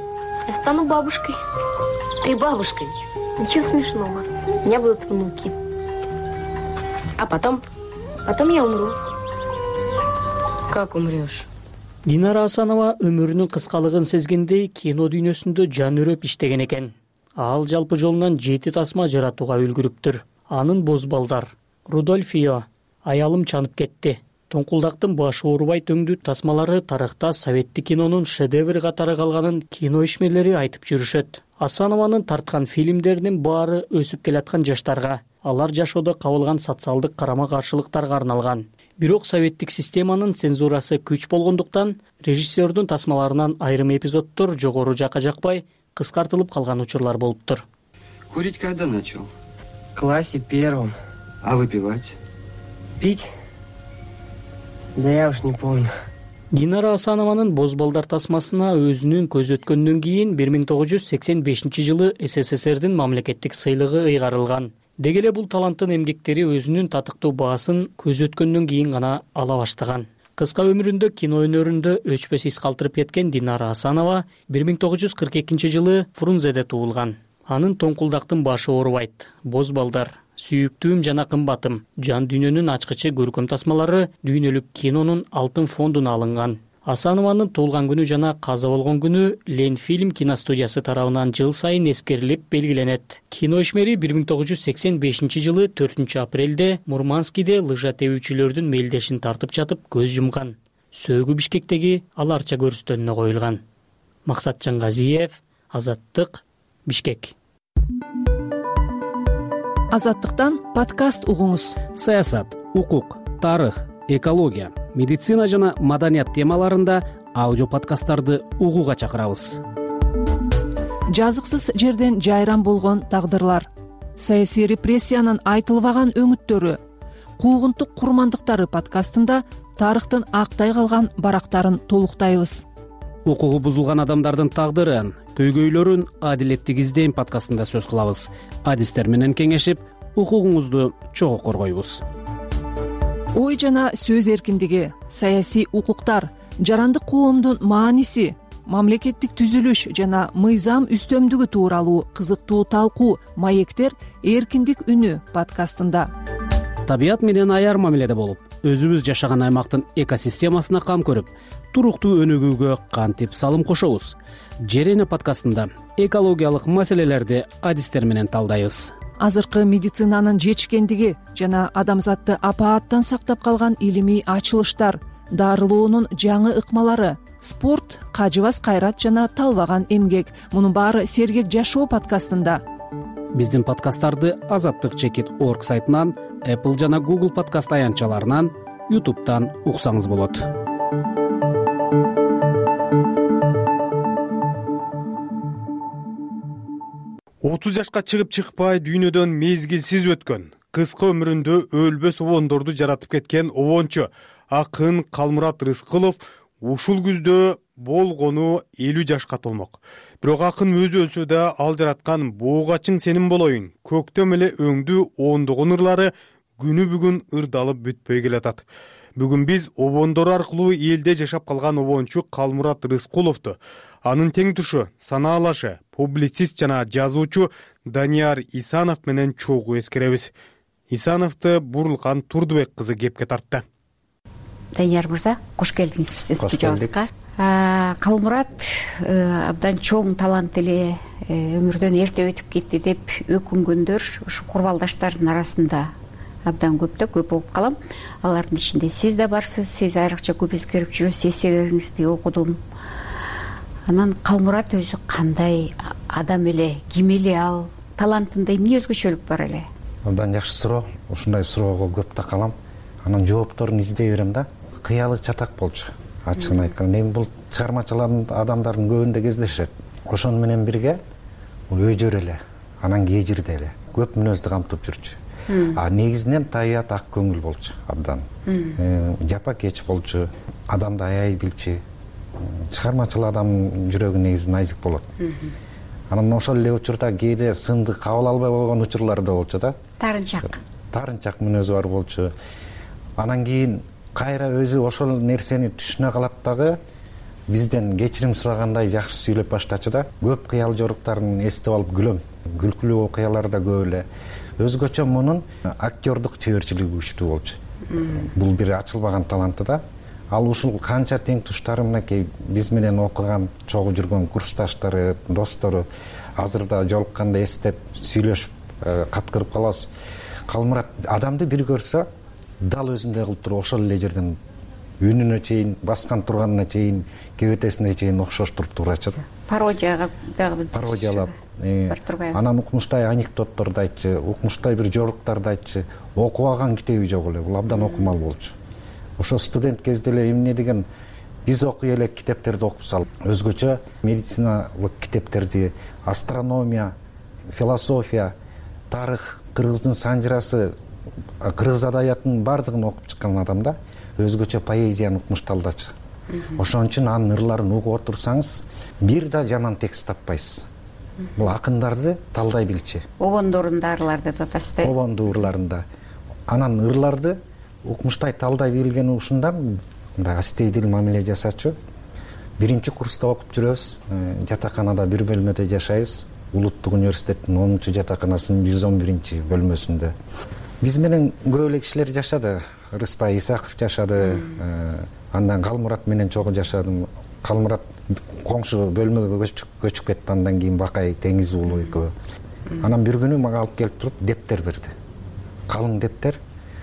Я стану бабушкой. Ты бабушкой? Ничего смешного. У меня будут внуки. А потом? Потом я умру. Как умрешь? Динара Асанова өмүрүнүн кыскалыгын сезгендей кино дүйнөсүндө жан үрөп иштеген экен. Ал жалпы жолунан жети тасма жаратууга үлгүрүптүр. Анын Боз балдар, Рудольфио, Аялым чанып кетти, Тоңкулдактын башы оорубай төңдүү тасмалары тарыхта советтик кинонун шедевр катары калганын кино ишмерлери айтып жүрүшөт. Асанованын тарткан фильмдеринин баары өсүп келаткан жаштарга, алар жашоодо кабылган социалдык карама-каршылыктарга арналган. Бирок советтик системанын цензурасы күч болгондуктан режиссердун тасмаларынан айрым эпизоддор жогору жакка жакпай кыскартылып калган учурлар болуптур. Курить когда начал? В классе первом. А выпивать? Пить? Да я уж не помню. Динара Асанованын Боз балдар тасмасына өзүнүн көз өткөндөн кийин бир миң тогуз жүз сексен бешинчи жылы СССРдин мамлекеттик сыйлыгы ыйгарылган. Деги эле бул таланттын эмгектери өзүнүн татыктуу баасын көз өткөндөн кийин гана ала баштаган. Кыска өмүрүндө кино өнөрүндө өчпөс из калтырып кеткен Динара Асанова бир миң тогуз жүз кырк экинчи жылы Фрунзеде туулган. Анын Тоңкулдактын башы оорубайт, Боз балдар, Сүйүктүүм жана кымбатым, жан дүйнөнүн ачкычы көркөм тасмалары дүйнөлүк кинонун алтын фондуна алынган. Асанованын туулган күнү жана каза болгон күнү Ленфильм киностудиясы тарабынан жыл сайын эскерилип белгиленет. Кино ишмери бир миң тогуз жүз сексен бешинчи жылы төртүнчү апрелде Мурманскийде лыжа тебүүчүлөрдүн мелдешин тартып жатып көз жумган. Сөөгү Бишкектеги ал арча көрүстөнүнө коюлган. Максатжан Газиев, Азаттык, Бишкек. Азаттыктан подкаст угуңуз. Саясат, укук, тарых, экология, медицина жана маданият темаларында аудио подкасттарды угууга чакырабыз. Жазыксыз жерден жайран болгон тагдырлар, саясий репрессиянын айтылбаган өңүттөрү, куугунтук курмандыктары подкастында тарыхтын актай калган барактарын толуктайбыз. Укугу бузулган адамдардын тагдырын, көйгөйлөрүн адилеттик издейм подкастында сөз кылабыз. Адистер менен кеңешип, укугуңузду чогуу коргойбуз. Ой жана сөз эркиндиги, саясий укуктар, жарандык коомдун мааниси, мамлекеттик түзүлүш жана мыйзам үстөмдүгү тууралуу кызыктуу талкуу маектер эркиндик үнү подкастында. Табият менен аяр мамиледе болуп, өзүбүз жашаган аймактын экосистемасына кам көрүп, туруктуу өнүгүүгө кантип салым кошобуз? Жерене подкастында экологиялык маселелерди адистер менен талдайбыз. Азыркы медицинанын жетишкендиги жана адамзатты апааттан сактап калган илимий ачылыштар, дарылоонун жаңы ыкмалары, спорт, кажыбас кайрат жана талбаган эмгек. Мунун баары Сергек жашоо подкастында. Биздин подкасттарды Азаттык чекит точка орг сайтынан, Apple жана Google подкаст аянтчаларынан, YouTube'тан уксаңыз болот. отуз жашка чыгып чыкпай дүйнөдөн мезгилсиз өткөн, кыска өмүрүндө өлбөс обондорду жаратып кеткен обончу акын Калмурат Рыскылов ушул күздө болгону элүү жашка толмок. Бирок акын өзү өлсө да ал жараткан боогачың сенин болоюн, көктөм эле өңдүү ондогон ырлары күнү бүгүн ырдалып бүтпөй келатат. Бүгүн биз обондор аркылуу элде жашап калган обончу Калмурат Рыскуловду, анын тең тушу, санаалашы, публицист жана жазуучу Данияр Исанов менен чогуу эскеребиз. Исановду Бурулкан Турдубек кызы кепке тартты. Данияр мырза, кош келдиңиз биздин студиябызга. Калмурат абдан чоң талант эле, өмүрдөн эрте өтүп кетти деп өкүнгөндөр ушу курбалдаштардын арасында абдан көптө көп болуп калам. Алардын ичинде сиз да барсыз, сиз айрыкча көп эскерип жүрөсүз, эсселериңизди окудум. Анан Калмурат өзү кандай адам эле, ким эле ал, талантында эмне өзгөчөлүк бар эле? Абдан жакшы суроо. Ушундай суроого көп такалам. Анан жоопторун издей берем да. Кыялы чатак болчу. Ачыгын айтканда, эми бул чыгармачылардын адамдардын көбүндө кездешет. Ошону менен бирге бул өжөр эле, анан кежирде эле көп мүнөздү камтып жүрчү. А негизинен табият ак көңүл болчу, абдан. Жапа кеч болчу, адамды аяй билчү. Чыгармачыл адам жүрөгү негизи найзык болот. Анан ошол эле учурда кээде сынды кабыл албай койгон учурлар да болчу да. Тарынчак. Тарынчак мүнөзү бар болчу. Анан кийин кайра өзү ошол нерсени түшүнө калат дагы, бизден кечирим сурагандай жакшы сүйлөп баштачу да. Көп кыял жоруктарын эстеп алып күлөм. Күлкүлүү окуялар да көп эле. Өзгөчө мунун актердук чеберчилиги күчтүү болчу. Бул бир ачылбаган таланты да. Ал ушул канча тең туштары мынакей биз менен окуган, чогуу жүргөн курсташтары, достору азыр да жолукканда эстеп сүйлөшүп каткырып калабыз. Калмурат адамды бир көрсө дал өзүндөй кылып туруп ошол эле жерден үнүнө чейин, баскан турганына чейин, кебетесине чейин окшоштуруп турачу да. Пародияга дагы пародиялап, анан укмуштай анекдотторду айтчы, укмуштай бир жоруктарды айтчы. Окубаган китеби жок эле, бул абдан окумал болчу. Ошо студент кезде эле эмне деген биз окуй элек китептерди окуп салып, өзгөчө медициналык китептерди, астрономия, философия, тарых, кыргыздын санжырасы, кыргыз адабиятынын баардыгын окуп чыккан адам да, өзгөчө поэзияны укмушталдачы. Ошон үчүн анын ырларын угуп отурсаңыз, бир да жаман текст таппайсыз. Бул акындарды талдай билчү. Обондорунда ырларды татасызды. Обондуу ырларында. Анан ырларды укмуштай талдай билгени ушундан мындай астейдил мамиле жасачу. Биринчи курста окуп жүрөбүз, жатаканада бир бөлмөдө жашайбыз. улуттук университеттин онунчу жатаканасынын жүз он биринчи бөлмөсүндө. Биз менен көп эле кишилер жашады. Рыспай Исаков жашады. Андан Калмурат менен чогуу жашадым. Калмурат коңшу бөлмөгө көчүп кетти. Андан кийин Бакай Теңиз уулу экөө. Анан бир күнү мага алып келип туруп дептер берди. Калың дептер.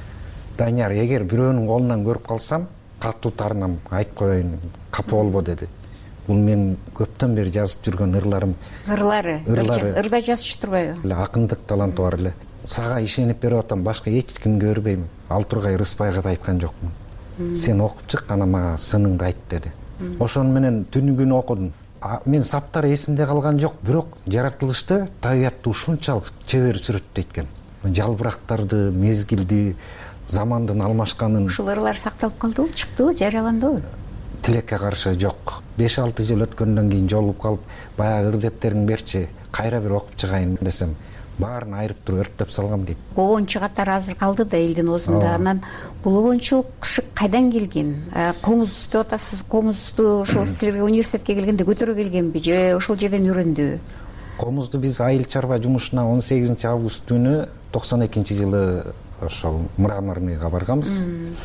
Данияр, эгер бирөөнүн колунан көрүп калсам, катуу таарынам, айтып коеюн, капа болбо деди. Бул мен көптөн бери жазып жүргөн ырларым. Ырлары. Ырда жазчы турбайбы? Акындык таланты бар эле. Сага ишенип берип атам, башка эч кимге бербейм. Ал тургай Рыспайга да айткан жокмун. Сен окуп чык, анан мага сыныңды айт деди. Ошону менен түнү күнү окудум. Мен саптары эсимде калган жок, бирок жаратылышты табиятты ушунчалык чебер сүрөттөйт экен. Жалбырактарды, мезгилди, замандын алмашканын. Ушул ырлар сакталып калдыбы, чыктыбы, жарыяландыбы? Тилекке каршы жок. беш алты жыл өткөндөн кийин жолугуп калып, баягы ыр дептериң берчи, кайра бир окуп чыгайын десем, баарын айырып туруп өрттөп салгам дейт. Обончу катары азыр калды да элдин оозунда. Анан бул обончулук кайдан келген? Комуз деп атасыз, комузду ошол силерге университетке келгенде көтөрө келгенби же ошол жерден үйрөндүбү? Комузду биз айыл чарба жумушуна он сегизинчи август күнү токсон экинчи жылы ошол Мраморныйга барганбыз.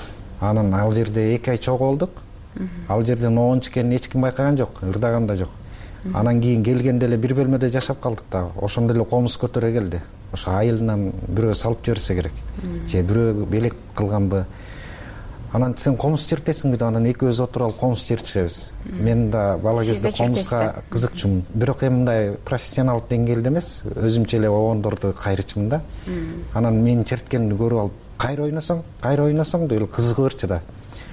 Анан ал жерде эки ай чогулдук. Ал жерден обончу экенин эч ким байкаган жок, ырдаган да жок. Анан кийин келгенде эле бир бөлмөдө жашап калдык да. Ошондо эле комуз көтөрө келди. Ошо айылынан бирөө салып жиберсе керек. Же бирөө белек кылганбы. Анан сен комуз чертесиңби деп анан экөөбүз отуруп алып комуз чертишебиз. Мен да бала кезде комузга кызыкчумун. Бирок эми мындай профессионалдык деңгээлде эмес, өзүмчө эле обондорду кайрычумун да. Анан мен черткенди көрүп алып, кайра ойносоң, кайра ойносоң деп эле кызыгып берчи да.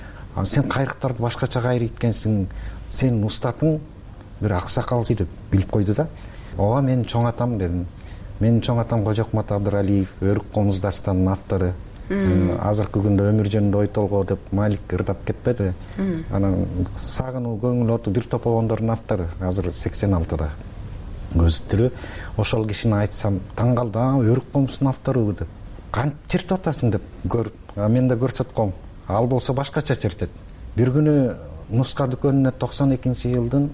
Сен кайрыктарды башкача кайрыйт экенсиң, сенин устатың бир аксакал деп билип койду да. Ооба, мен чоң атам дедим. Менин чоң атам Кожокмат Абдыралиев, Өрүк комуз дастанынын автору. Азыркы күндө өмүр жөнүндө ой толгоо деп Малик ырдап кетпеди. Анан Сагынуу көңүл оту бир топ обондордун автору, азыр сексен алтыда. Көзү тирүү. Ошол кишини айтсам, таң калды, Өрүк комуздун автору деп. Кантип чертип атасың деп көрүп, мен да көрсөткөм. Ал болсо башкача чертет. Бир күнү нуска дүкөнүнө токсон экинчи жылдын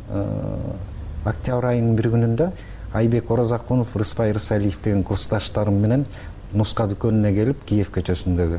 октябрь айынын бир күнүндө Айбек Оразакунов, Рыспай Рысалиев деген курсташтарым менен нуска дүкөнүнө келип, Киев көчөсүндөгү.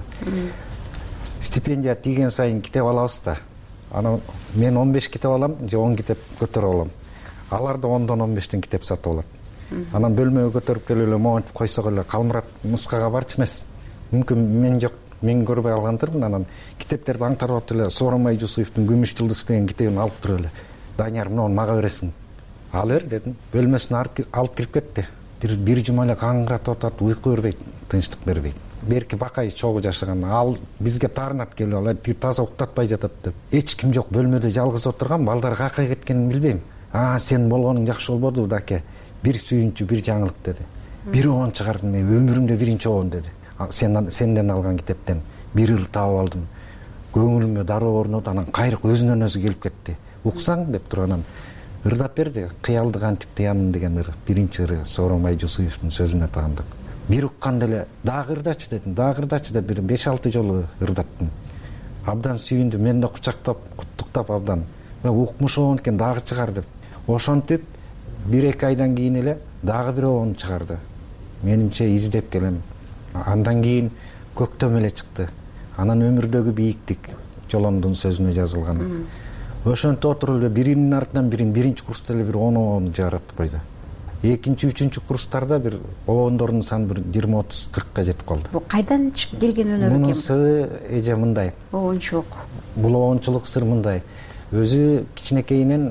Стипендия тийген сайын китеп алабыз да. Анан мен он беш китеп алам, же он китеп көтөрүп алам. Алар да ондон он бештен китеп сатып алат. Анан бөлмөгө көтөрүп келип эле монтип койсок эле, Калмурат нускага барчу эмес. Мүмкүн мен жок, мен көрбөй алгандырмын. Анан китептерди аңтарып эле Сооронбай Жусуевдин Күмүш жылдыз деген китебин алып туруп эле, Данияр, муну мага бересиң. Ал бер дедим. Бөлмөсүнө алып кирип кетти. Бир бир жума эле каңгыратып атат, уйку бербейт, тынчтык бербейт. Берки Бакай чогуу жашаган. Ал бизге таарынат келип, ал таза уктатпай жатат деп. Эч ким жок, бөлмөдө жалгыз отурган, балдар кайка кеткенин билбейм. А, сен болгонуң жакшы болбоду даке. Бир сүйүнчү, бир жаңылык деди. Бир обон чыгардым, мен өмүрүмдө биринчи обон деди. Сен сенден алган китептен бир ыр таап алдым. Көңүлүмө дароо орноду, анан кайрык өзүнөн өзү келип кетти. Уксаң деп турганан ырдап берди. Кыялды кантип тыямын деген ыр. Биринчи ыры Сооронбай Жусуевдин сөзүнө таандык. Бир укканда эле дагы ырдачы дедим, дагы ырдачы деп бир беш алты жолу ырдаттым. Абдан сүйүндү, мен да кучактап, куттуктап абдан. Укмуш обон экен, дагы чыгар деп. Ошентип бир эки айдан кийин эле дагы бир обон чыгарды. Менимче издеп келем. Андан кийин Көктөм эле чыкты. Анан өмүрдөгү бийиктик Жолондун сөзүнө жазылган. Ошентип отуруп эле биринин артынан бирин биринчи курста эле бир он обон жаратып койду. Экинчи, үчүнчү курстарда бир обондордун саны бир жыйырма отуз кыркка жетип калды. Бул кайдан чыгып келген өнөр экен? Мунусу эже мындай. Обончулук. Бул обончулук сыр мындай. Өзү кичинекейинен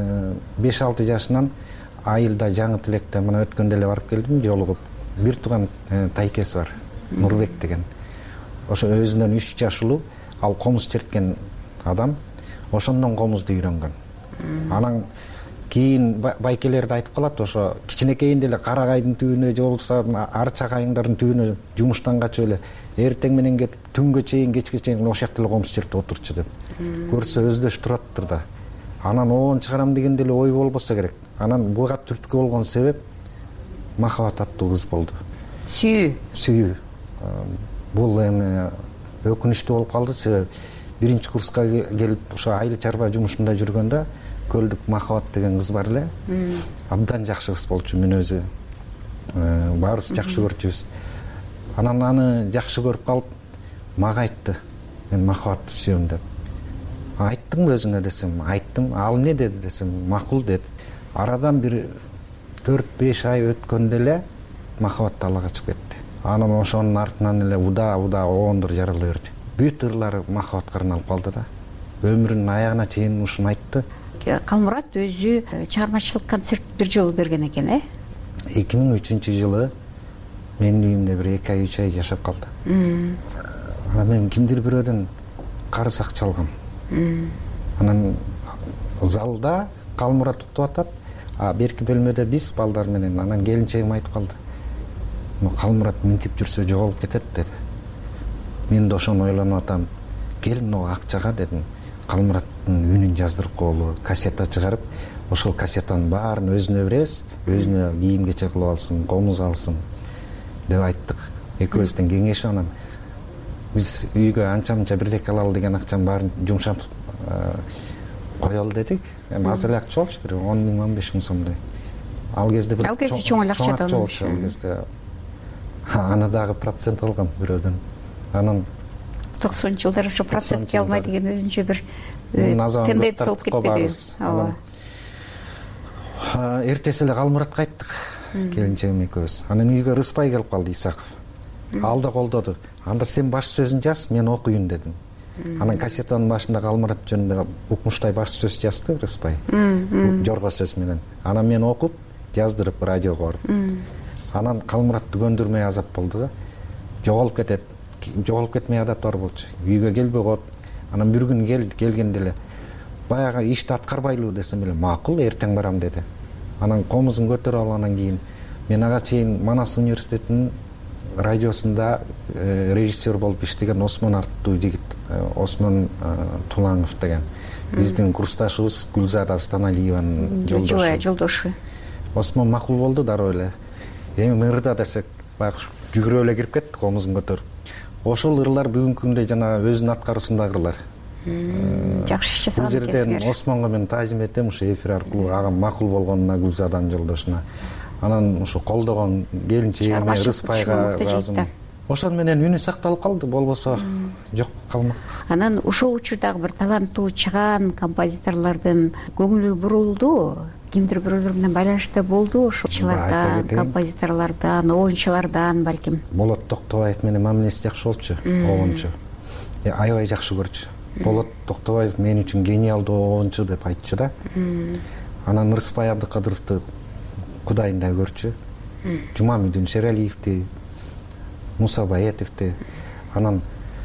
беш алты жашынан айылда жаңы тилекте мына өткөндө эле барып келдим, жолугуп. Бир тууган тайкеси бар, Нурбек деген. Ошо өзүнөн үч жаш улуу, ал комуз черткен адам, ошондон комузду үйрөнгөн. Анан кийин байкелерди айтып калат, ошо кичинекейинде эле карагайдын түбүнө же болбосо арча кайыңдардын түбүнө жумуштан качып эле эртең менен кетип түнгө чейин, кечке чейин ошол жакта эле комуз чертип отурчу деп. Көрсө өздөш тураттыр да. Анан обон чыгарам дегенде эле ой болбосо керек. Анан буга түрткү болгон себеп Махабат аттуу кыз болду. Сүйүү. Сүйүү. Бул эми өкүнүчтүү болуп калды, себеби биринчи курска келип ошо айыл чарба жумушунда жүргөндө көлдүк Махабат деген кыз бар эле. Абдан жакшы кыз болчу, мүнөзү. Баарыбыз жакшы көрчүбүз. Анан аны жакшы көрүп калып, мага айтты. Мен Махабатты сүйөм деп. Айттыңбы өзүңө десем, айттым. Ал эмне деди десем, макул деди. Арадан бир төрт беш ай өткөндө эле Махабат талга чыгып кетти. Анан ошонун артынан эле уда-уда оондор жарала берди. Бүт ырлары Махабатка арналып калды да. Өмүрүнүн аягына чейин ушуну айтты. Калмурат өзү чыгармачылык концерт бир жолу берген экен, э? эки миң үчүнчү жылы менин үйүмдө бир эки ай, үч ай жашап калды. Анан мен кимдир бирөөдөн карыз акча алгам. Анан залда Калмурат уктуп атат, а берки бөлмөдө биз балдар менен. Анан келинчегим айтып калды. Калмурат минтип жүрсө жоголуп кетет деди. Мен да ошону ойлонуп атам. Кел мына акчага дедим. Калмураттын үнүн жаздырып коелу, кассета чыгарып, ошол кассетанын баарын өзүнө беребиз, өзүнө кийим кече кылып алсын, комуз алсын деп айттык. Экөөбүздөн кеңешип анан биз үйгө анча-мынча бирдеке алалы деген акчанын баарын жумшап коелу дедик. Эми аз эле акча болчу, бир он миң он беш миң сомдой. Ал кезде бир ал кезде чоң эле акча да болчу. Ал кезде аны дагы процент алгам бирөөдөн. Анан токсонунчу жылдары ошо процентке алмай деген өзүнчө бир тенденция болуп кетпеди. Ооба. Эртеси эле Калмуратка айттык, келинчегим экөөбүз. Анан үйгө Рыспай келип калды, Исаков. Ал да колдоду. Анда сен баш сөзүн жаз, мен окуйын дедим. Анан кассетанын башында Калмурат жөнүндө укмуштай баш сөз жазды Рыспай. Жорго сөз менен. Анан мен окуп, жаздырып радиого бердим. Анан Калмурат түгөндүрмөй азап болду да. Жоголуп кетет. Жоголуп кетмей адат бар болчу. Үйгө келбей коет. Анан бир күн келди, келгенде эле баягы ишти аткарбайлыбы десем эле, макул, эртең барам деди. Анан комузун көтөрүп алгандан кийин мен ага чейин Манас университетинин радиосунда режиссер болуп иштеген Осмон аттуу жигит, Осмон Тулаңов деген биздин курсташыбыз Гүлзада Станалиеванын жолдошу. Жолдошу. Осмон макул болду дароо эле. Эми ырда десек, баягы жүгүрүп эле кирип кетти комузун көтөрүп. Ошол ырлар бүгүнкү күндө жана өзүнүн аткаруусундагы ырлар. Жакшы иш жасаган экенсиңер. Бул жерден Осмонго мен таазим этем, ушу эфир аркылуу ага макул болгонуна, Гүлзаданын жолдошуна. Анан ушу колдогон келинчегиме, Рыспайга ыраазымын. Ошон менен үнү сакталып калды, болбосо жок калмак. Анан ошол учурдагы бир таланттуу чыгаан композиторлордун көңүлү бурулду. Кимдир бирөөлөр менен байланышта болду, ошолчулардан, композиторлордон, оончулардан балким. Болот Токтобаев менен мамилеси жакшы болчу, оончу. Аябай жакшы көрчү. Болот Токтобаев мен үчүн гениалдуу оончу деп айтчу да. Анан Рыспай Абдыкадыровду кудайындай көрчү. Жумамидин Шералиевди, Муса Баетовди. Анан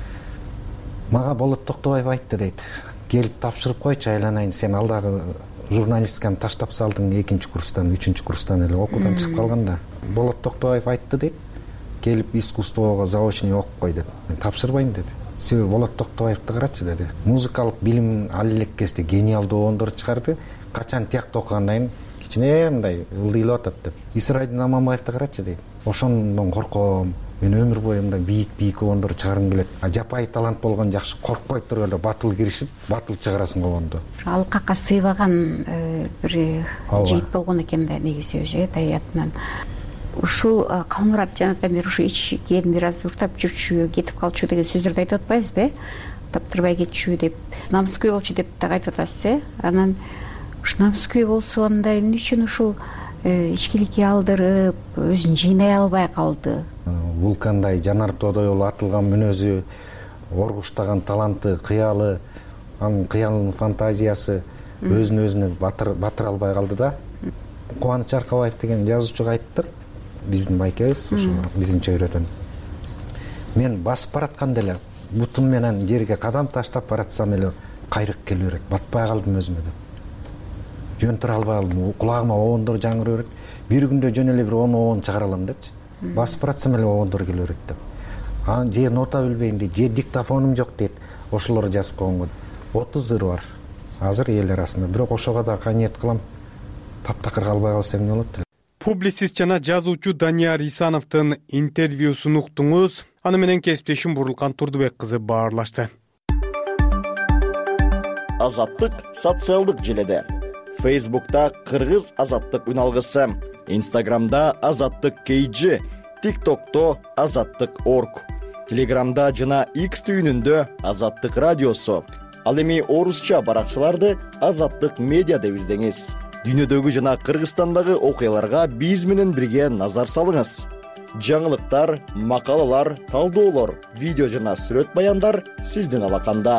мага Болот Токтобаев айтты дейт. Келип тапшырып койчу, айланайын, сен алдагы журналистиканы таштап салдың, экинчи курстан, үчүнчү курстан эле окуудан чыгып калганда. Болот Токтобаев айтты дейт. Келип искусствого заочный окуп кой деп. Мен тапшырбайм деди. Себеби Болот Токтобаевди карачы деди. Музыкалык билим ал элек кезде гениалдуу оондор чыгарды. Качан тиякта окугандан кийин кичине мындай ылдыйлап атат деп. Исрайдин Аманбаевди карачы дейт. Ошондон корком. Мен өмүр бою мындай бийик-бийик оондор чыгаргым келет. А жапайы талант болгон жакшы, коркпой туруп эле батыл киришип, батыл чыгарасың оонду. Алкакка сыйбаган бир жигит болгон экен да негизи өзү таятынан. Ушул Калмурат жанатан бери ушу ичкен бир аз уктап жүрчү, кетип калчу деген сөздөрдү айтып атпайсызбы? Таптырбай кетчү деп, намыскөй болчу деп да айтып атасыз, э? Анан ушу намыскөй болсо анда эмне үчүн ушул ичкиликке алдырып, өзүн жыйнай албай калды? Вулкандай жанар тоодой болуп атылган мүнөзү, оргуштаган таланты, кыялы, анын кыялынын фантазиясы өзүн өзүнө батыра албай калды да. Кубаныч Аркабаев деген жазуучуга айттыр, биздин байкебиз, ошо биздин чөйрөдөн. Мен басып баратканда эле бутум менен жерге кадам таштап баратсам эле кайрык келе берет, батпай калдым өзүмө деп. Жөн тура албай калдым, кулагыма оондор жаңырып берет. Бир күндө жөн эле бир он оон чыгара алам депчи. Басып баратсам эле оондор келе берет деп. Анан же нота билбейм дейт, же диктофонум жок дейт. Ошолорду жазып койгонго отуз ыр бар. Азыр эл арасында. Бирок ошого да каниет кылам. Таптакыр калбай калсам эмне болот? Публицист жана жазуучу Данияр Исановдун интервьюсун уктуңуз. Аны менен кесиптешим Бурулкан Турдубек кызы баарлашты. Азаттык социалдык желеде. Facebook'ta Кыргыз Азаттык үн алгысы, Instagram'da Азаттык кейджи, TikTok'to Азаттык орг, Telegram'da жана X түйүнүндө Азаттык радиосу. Ал эми орусча баракчаларды Азаттык медиа деп издеңиз. Дүйнөдөгү жана Кыргызстандагы окуяларга биз менен бирге назар салыңыз. Жаңылыктар, макалалар, талдоолор, видео жана сүрөт баяндар сиздин алаканда.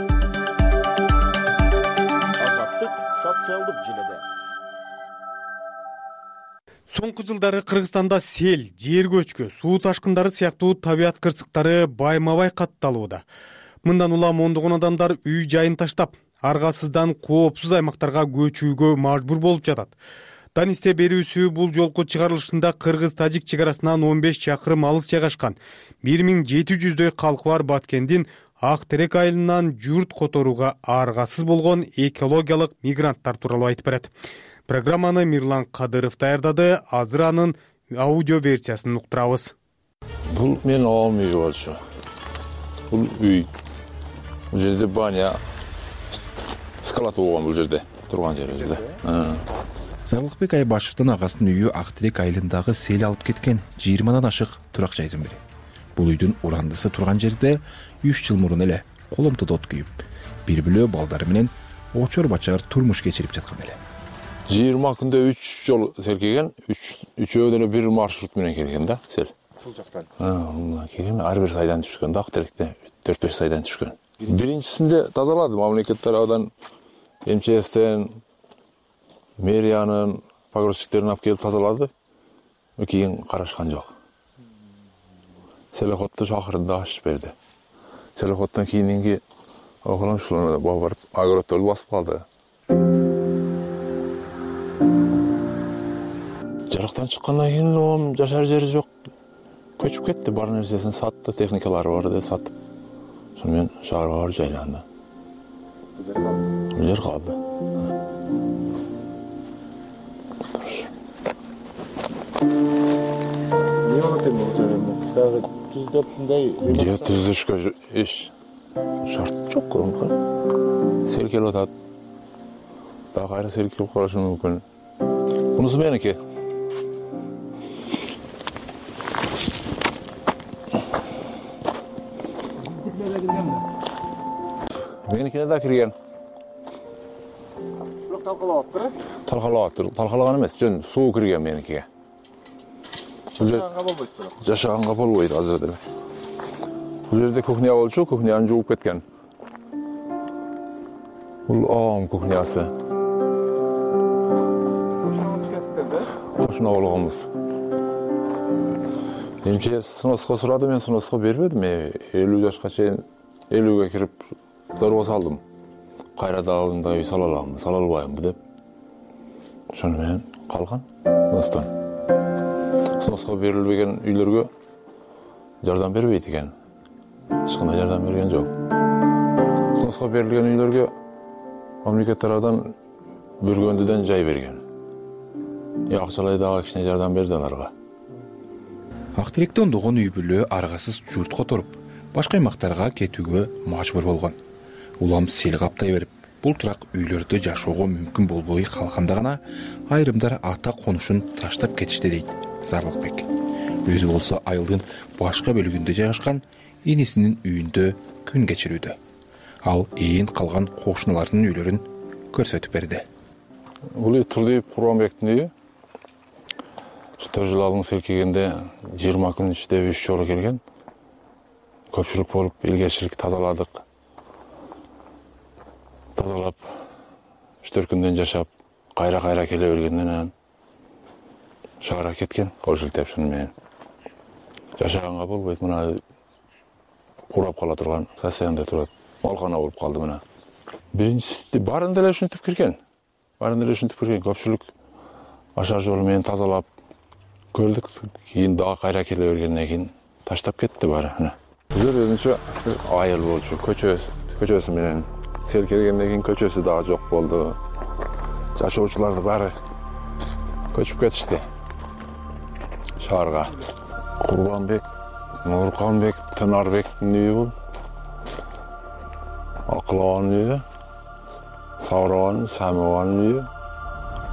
Азаттык социалдык желеде. Соңку жылдары Кыргызстанда сел, жер көчкү, суу ташкындары сыяктуу табият кырсыктары байма-бай катталууда. Мындан улам ондогон адамдар үй жайын таштап, аргасыздан коопсуз аймактарга көчүүгө мажбур болуп жатат. Данисте берүүсү бул жолку чыгарылышында Кыргыз-Тажик чегарасынан он беш чакырым алыс жайгашкан бир миң жети жүздөй калкы бар Баткендин Ак Терек айылынан журт которууга аргасыз болгон экологиялык мигранттар тууралуу айтып берет. Программаны Мирлан Кадыров даярдады, азыр анын аудио версиясын уктурабыз. Бул менин абам үйү болчу. Бул үй. Бул жерде баня скалат болгон, бул жерде турган жерибизде. Зарлыкбек Айбашевдин агасынын үйү Ак Терек айылындагы сел алып кеткен жыйырмадан ашык турак жайдын бири. Бул үйдүн урандысы турган жерде үч жыл мурун эле коломтодо от күйүп, бир бүлө балдары менен очор бачар турмуш кечирип жаткан эле. жыйырма күндө үч жол серкеген, үчөө деле бир маршрут менен келген да, сел. Бул жактан. А, келген ар бир сайдан түшкөн да, Ак Теректе төрт беш сайдан түшкөн. Биринчисинде тазаладым, мамлекет тарабынан эм че эстен, мэриянын погрузчиктерин алып келип тазалады. Кийин карашкан жок. Селохотто шакырды, аш берди. Селохоттон кийинки окулам ушул барып агротол басып калды. Жарыктан чыккандан кийин оом жашар жери жок. Көчүп кетти, бар нерсесин сатты, техникалары бар деп сатып. Сону мен шаарга барып жайланды. Жер калды. Не болот эми бул жерде? Дагы түздөпсүндөй. Жер түздүшкө эч шарт жок конко. Сел келип атат. Дагы кайра сел келип калышы мүмкүн. Мунусу меники. Меникине да кирген. Бирок талкалап атыр. Талкалап атыр. Талкалаган эмес, жөн суу кирген меникиге. Жашаганга болбойт бирок. Жашаганга болбойт азыр деле. Бул жерде кухня болчу, кухняны жууп кеткен. Бул оом кухнясы. Кошуна болгонбуз. Эмче сыноско сурады, мен сыноско бербедим. элүү жашка чейин элүүгө кирип зорго салдым. Кайра дагы мындай үй сала аламбы, сала албаймбы деп. Ошону менен калган сыностон. Сыноско берилбеген үйлөргө жардам бербейт экен. Эч кандай жардам берген жок. Сыноско берилген үйлөргө мамлекет тарабынан бүргөндүдөн жай берген. Акчалай дагы кичине жардам берди аларга. Ак Теректе ондогон үй бүлө аргасыз журт которуп, башка аймактарга кетүүгө мажбур болгон. Улам сел каптай берип, бул турак үйлөрдө жашоого мүмкүн болбой калганда гана айрымдар ата конушун таштап кетишти дейт Зарлыкбек. Өзү болсо айылдын башка бөлүгүндө жайгашкан энесинин үйүндө күн кечирүүдө. Ал ээн калган кошуналардын үйлөрүн көрсөтүп берди. Бул үй Турдиев Курманбектин үйү. Жылалың селкегенде жыйырма күн ичинде үч жолу келген. Көпчүлүк болуп илгерчилик тазаладык. Тазалап, үч төрт күндөн жашап, кайра-кайра келе бергенден анан шаарга кеткен, кол шилтеп шуну менен. Жашаганга болбойт, мына урап кала турган состоянда турат. Малкана болуп калды мына. Биринчиси барын деле ушинтип кирген. Барын деле ушинтип кирген. Көпчүлүк ашар жолу менен тазалап көрдүк. Кийин дагы кайра келе бергенден кийин таштап кетти баары. Бул жер өзүнчө айыл болчу, көчө, көчөсү менен сел келгенден кийин көчөсү дагы жок болду. Жашоочуларды баары көчүп кетишти шаарга. Курбанбек, Нурканбек, Тынарбектин үйү бул. Акылованын үйү, Сабырованын, Самованын үйү.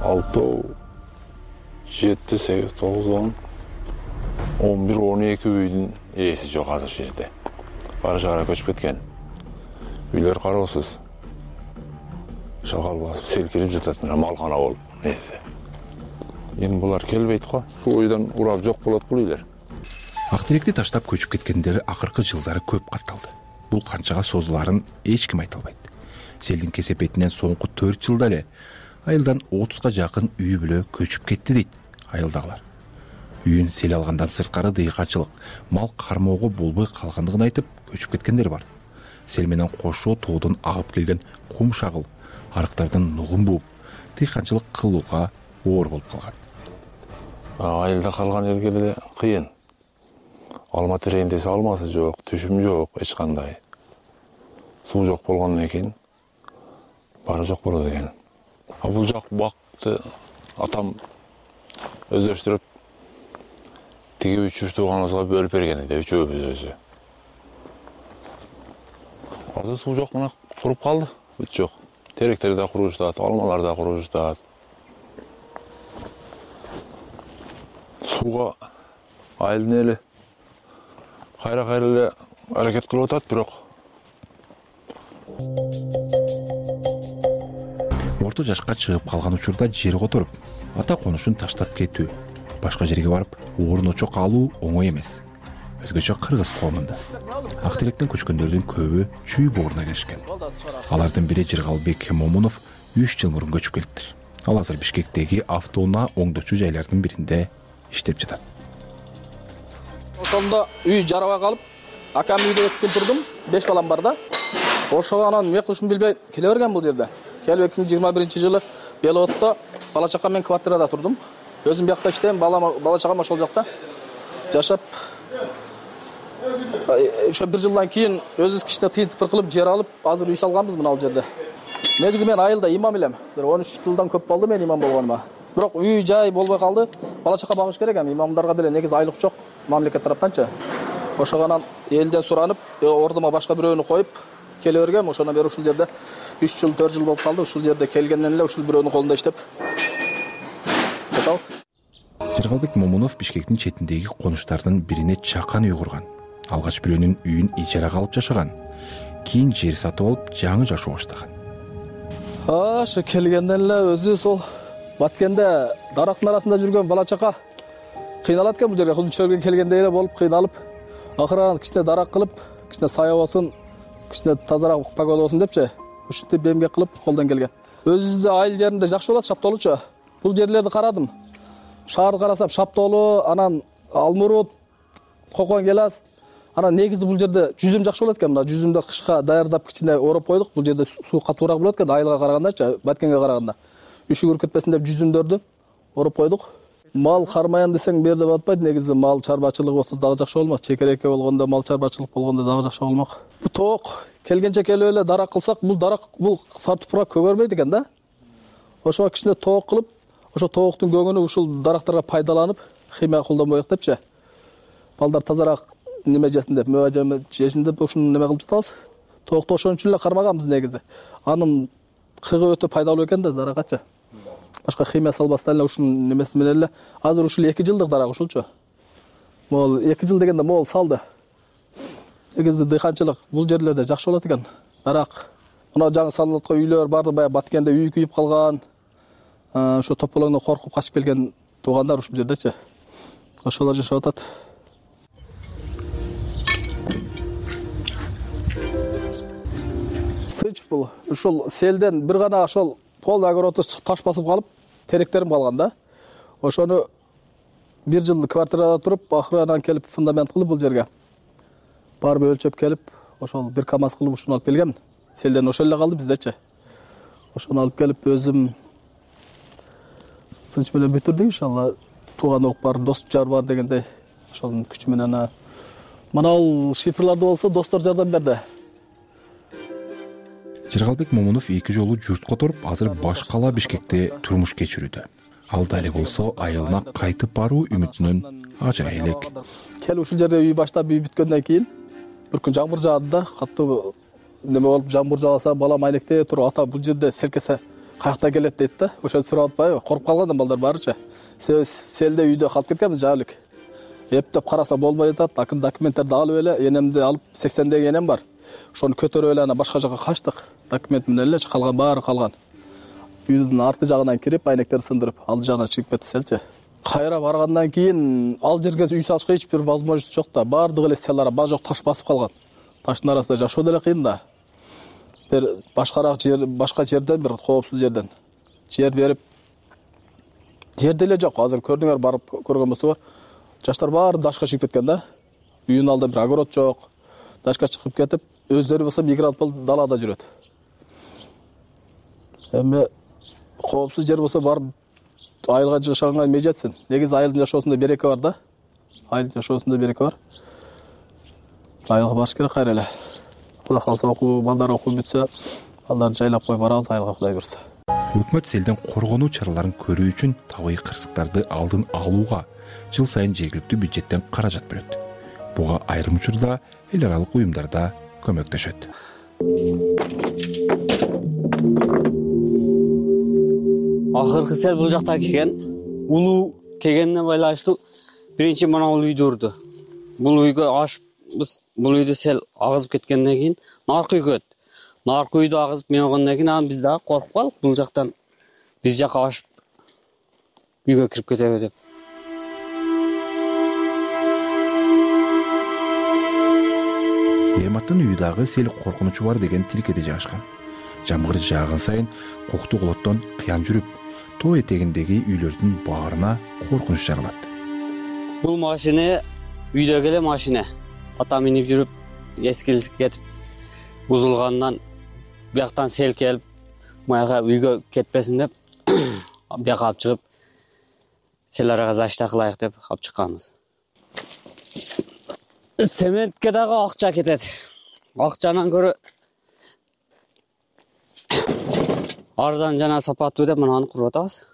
алтоо жети сегиз тогуз он он бир он эки үйдүн ээси жок азыр жерде. Баары шаара көчүп кеткен. Үйлөр кароосуз. Шагал басып селкирип жатат, мына малкана болуп. Эми булар келбейт го. Ушул үйдөн урап жок болот бул үйлөр. Ак Теректи таштап көчүп кеткендер акыркы жылдары көп катталды. Бул канчага созулаарын эч ким айта албайт. Селдин кесепетинен соңку төрт жылда эле айылдан отузга жакын үй бүлө көчүп кетти дейт айылдагылар. Үйүн сел алгандан сырткары дыйкачылык, мал кармоого болбой калгандыгын айтып көчүп кеткендер бар. Сел менен кошо тоодон агып келген кум шагыл арыктардан нугун бууп, дыйканчылык кылууга оор болуп калган. Айылда калган элге деле кыйын. Алма терейин десе алмасы жок, түшүм жок, эч кандай. Суу жок болгондон кийин баары жок болот экен. А бул жак бакты атам өздөштүрүп тиги үч тууганыбызга бөлүп берген эди, үчөөбүз өзү. Азыр суу жок, мына куруп калды. Бүт жок. Теректер да куруп жатат, алмалар да куруп жатат. Сууга айылдын эли кайра-кайра эле аракет кылып атат, бирок орто жашка чыгып калган учурда жер которуп, ата конушун таштап кетүү, башка жерге барып орун очок алуу оңой эмес. Өзгөчө кыргыз коомунда. Ак Теректен көчкөндөрдүн көбү чүй бооруна келишкен. Алардын бири Жыргалбек Момунов үч жыл мурун көчүп келиптир. Ал азыр Бишкектеги автоунаа оңдочу жайлардын биринде иштеп жатат. Ошондо үй жарабай калып, акам үйдө эки күн турдум, беш балам бар да. Ошого анан эмне кылышымды билбей келе берген бул жерде. Келип эки миң жыйырма биринчи жылы Белотто бала чакам менен квартирада турдум. Өзүм биякта иштейм, бала чагам ошол жакта жашап. Ошо бир жылдан кийин өзүбүз кичине тыйын тыпыр кылып жер алып, азыр үй салганбыз мына бул жерде. Негизи мен айылда имам элем. Бир он үч жылдан көп болду мен имам болгоныма. Бирок үй жай болбой калды. Бала чака багыш керек эми, имамдарга деле негизи айлык жок мамлекет тараптанчы. Ошого анан элден суранып, ордума башка бирөөнү коюп келе бергем. Ошондон бери ушул жерде үч жыл төрт жыл болуп калды. Ушул жерде келгенден эле ушул бирөөнүн колунда иштеп жатабыз. Жыргалбек Момунов Бишкектин четиндеги конуштардын бирине чакан үй курган. Алгач бирөөнүн үйүн ижарага алып жашаган. Кийин жер сатып алып, жаңы жашоо баштаган. Ошо келгенден эле өзү сол Баткенде дарактын арасында жүргөн бала чака кыйналат экен бул жерге. Худчөргө келгенде эле болуп кыйналып, акырын кичине дарак кылып, кичине сая болсун, кичине тазараак погода болсун депчи, ушинтип эмгек кылып колдон келген. Өзүбүздө айыл жеринде жакшы болот, шаптоолучу. Бул жерлерди карадым. Шаарды карасам шаптоолу, анан алмурут, кокон келас. Анан негизи бул жерде жүзүм жакшы болот экен. Мына жүзүмдү кышка даярдап кичине ороп койдук. Бул жерде суу катуураак болот экен айылга карагандачы, Баткенге караганда. Үшүгүр кетпесин деп жүзүмдөрдү ороп койдук. Мал кармаян десең бу жерде батпайт. Негизи мал чарбачылыгы болсо дагы жакшы болмок. Чекереке болгондо, мал чарбачылык болгондо дагы жакшы болмок. Бу тоок келгенче келип эле дарак кылсак, бул дарак бул сартупура көгөрбөйт экен да. Ошого кичине тоок кылып, ошо тооктун көңүнү ушул дарактарга пайдаланып, химия колдонбоек депчи. Балдар тазараак неме жесин деп, мөбө жеме жешин деп ушуну неме кылып жатабыз. Тоокто ошон үчүн эле кармаганбыз негизи. Анын кыгы өтө пайдалуу экен да даракачы. Башка химия салбастан эле ушунун немеси менен эле азыр ушул эки жылдык дарак ушулчу. Могул эки жыл дегенде могул салды. Негизи дыйканчылык бул жерлерде жакшы болот экен. Дарак. Мына жаңы салынып аткан үйлөр барды, баягы Баткенде үй күйүп калган. Ошо тополоңдон коркуп качып келген туугандар ушул жердечи. Ошолор жашап атат. Сыч бул ушул селден бир гана ошол пол огородду таш басып калып, теректерим калган да. Ошону бир жыл квартирада туруп, акырынан келип фундамент кылып бул жерге. Барып өлчөп келип, ошол бир камаз кылып ушуну алып келгем. Селден ошол эле калды биздечи. Ошону алып келип өзүм сыч менен бүтүрдүк иншалла. Тууган урук бар, дос жар бар дегендей. Ошонун күчү менен мына шифрларды болсо достор жардам берди. Жыргалбек Момунов эки жолу журт которуп, азыр баш кала Бишкекте турмуш кечирүүдө. Ал да эле болсо айылына кайтып баруу үмүтүнөн ажырай элек. Кел ушул жерде үй баштап үй бүткөндөн кийин бир күн жамгыр жаады да, катуу неме болуп жамгыр жааса балам айнекте туруп ата бул жерде селкесе каякта келет дейт да. Ошентип сурап атпайбы? Коруп калган да балдар барыча. Селде үйдө калып кеткенбиз жаалык. Эптеп караса болбой атат. Акын документтерди алып эле, энемди алып сексендеги энем бар. Ошону көтөрүп эле ана башка жака качтык. Документ менен эле калган баары калган. Үйдүн арты жагынан кирип, айнектерди сындырып, алды жагына чыгып кетселчи. Кайра баргандан кийин ал жерге үй салышка эч бир возможность жок да. Баардыгы эле селара бажок таш басып калган. Таштын арасында жашоо деле кыйын да. Бир башкараак жер, башка жерден бир коопсуз жерден жер берип, жер деле жок. Азыр көрдүңөр, барып көргөн болсоңор, жаштар баары дашка чыгып кеткен да. Үйүнүн алдында бир огород жок. Дашка чыгып кетип, өздөрү болсо мигрант болуп далада жүрөт. Эми коопсуз жер болсо барып айылга жашаганга эмне жетсин? Негизи айылдын жашоосунда береке бар да. Айылдын жашоосунда береке бар. Айылга барыш керек кайра эле. Кудай калса окуу, балдар окуп бүтсө, балдарды жайлап коюп барабыз айылга, Кудай буйрса. Өкмөт селден коргонуу чараларын көрүү үчүн табигый кырсыктарды алдын алууга жыл сайын жергиликтүү бюджеттен каражат бөлөт. Буга айрым учурда эл аралык уюмдар да көмөктөшөт. Акыркы сел бул жакта келген. Улуу келгенине байланыштуу биринчи мына бул үйдү урду. Бул үйгө ашып, биз бул үйдү сел агызып кеткенден кийин наркы үйгө, наркы үйдү агызып менгенден кийин анан биз дагы коркуп калдык. Бул жактан биз жака ашып үйгө кирип кетеби деп. Ерматтын үйүдагы сел коркунучу бар деген тилкеде жашкан. Жамгыр жааган сайын кокту колоттон кыян жүрүп, тоо этегиндеги үйлөрдүн баарына коркунуч жаралат. Бул машина үйдөгү эле машина. Ата минип жүрүп, эскилип кетип, бузулгандан бияктан сел келип, маяга үйгө кетпесин деп, бияка алып чыгып, сел арага защита кылайык деп алып чыкканбыз. Сементке дагы акча кетет. Акчанан көрө арзан жана сапаттуу деп мынаны куруп атабыз.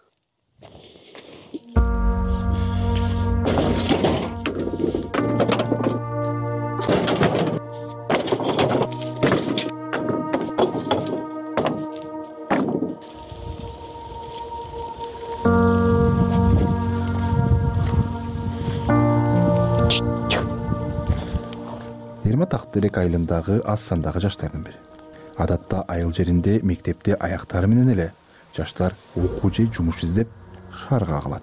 Ермат Актырек айылындагы аз сандагы жаштардын бири. Адатта айыл жеринде мектепте аяктары менен эле жаштар окуу же жумуш издеп шаарга калат.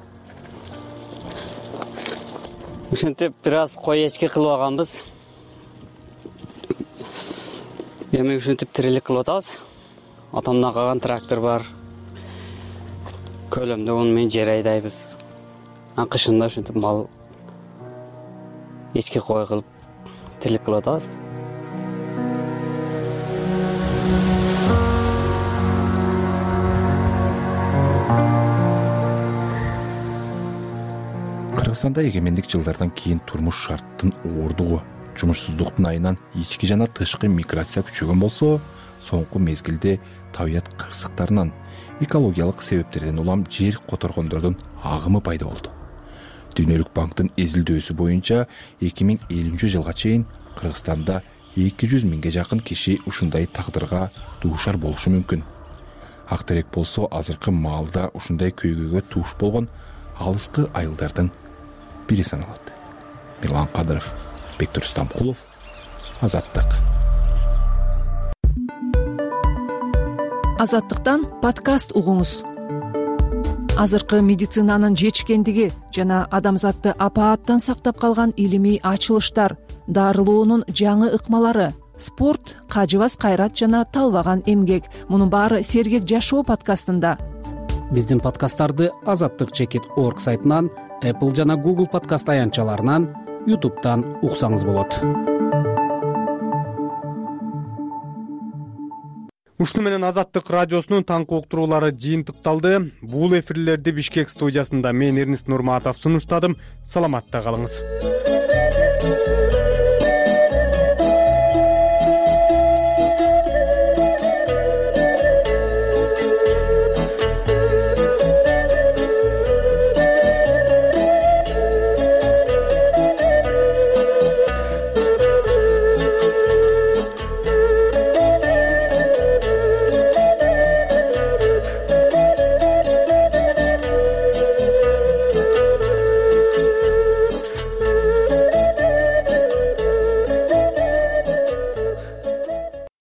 Ушинтип бир аз кой эчки кылып алганбыз. Эми ушинтип тирилик кылып атабыз. Атамдан калган трактор бар. Көлөмдө уну менен жер айдайбыз. Кышында ушинтип мал эчки кой кылып тирилик кылып атабыз. Кыргызстанда эгемендик жылдардан кийин турмуш шарттын оордугу, жумушсуздуктун айынан ички жана тышкы миграция күчөгөн болсо, соңку мезгилде табият кырсыктарынан, экологиялык себептерден улам жер которгондордун агымы пайда болду. Дүйнөлүк банктын эзилдөөсү боюнча эки миң элүүнчү жылга чейин Кыргызстанда эки жүз миңге жакын киши ушундай тагдырга дуушар болушу мүмкүн. Актырек болсо азыркы маалда ушундай көйгөйгө туш болгон алыскы айылдардын бири саналат. Мирлан Кадыров, Бектур Стамкулов, Азаттык. Азаттыктан подкаст угуңуз. Азыркы медицинанын жетишкендиги жана адамзатты апааттан сактап калган илимий ачылыштар, дарылоонун жаңы ыкмалары, спорт, кажыбас кайрат жана талбаган эмгек. Мунун баары Сергек жашоо подкастында. Биздин подкасттарды азаттык чекит орг сайтынан, Apple жана Google подкаст аянтчаларынан, YouTube'дан уксаңыз болот. Ушуну менен Азаттык радиосунун таңкы уктуруулары жыйынтыкталды. Бул эфирлерди Бишкек студиясында мен Эрнест Нурматов сунуштадым. Саламатта калыңыз.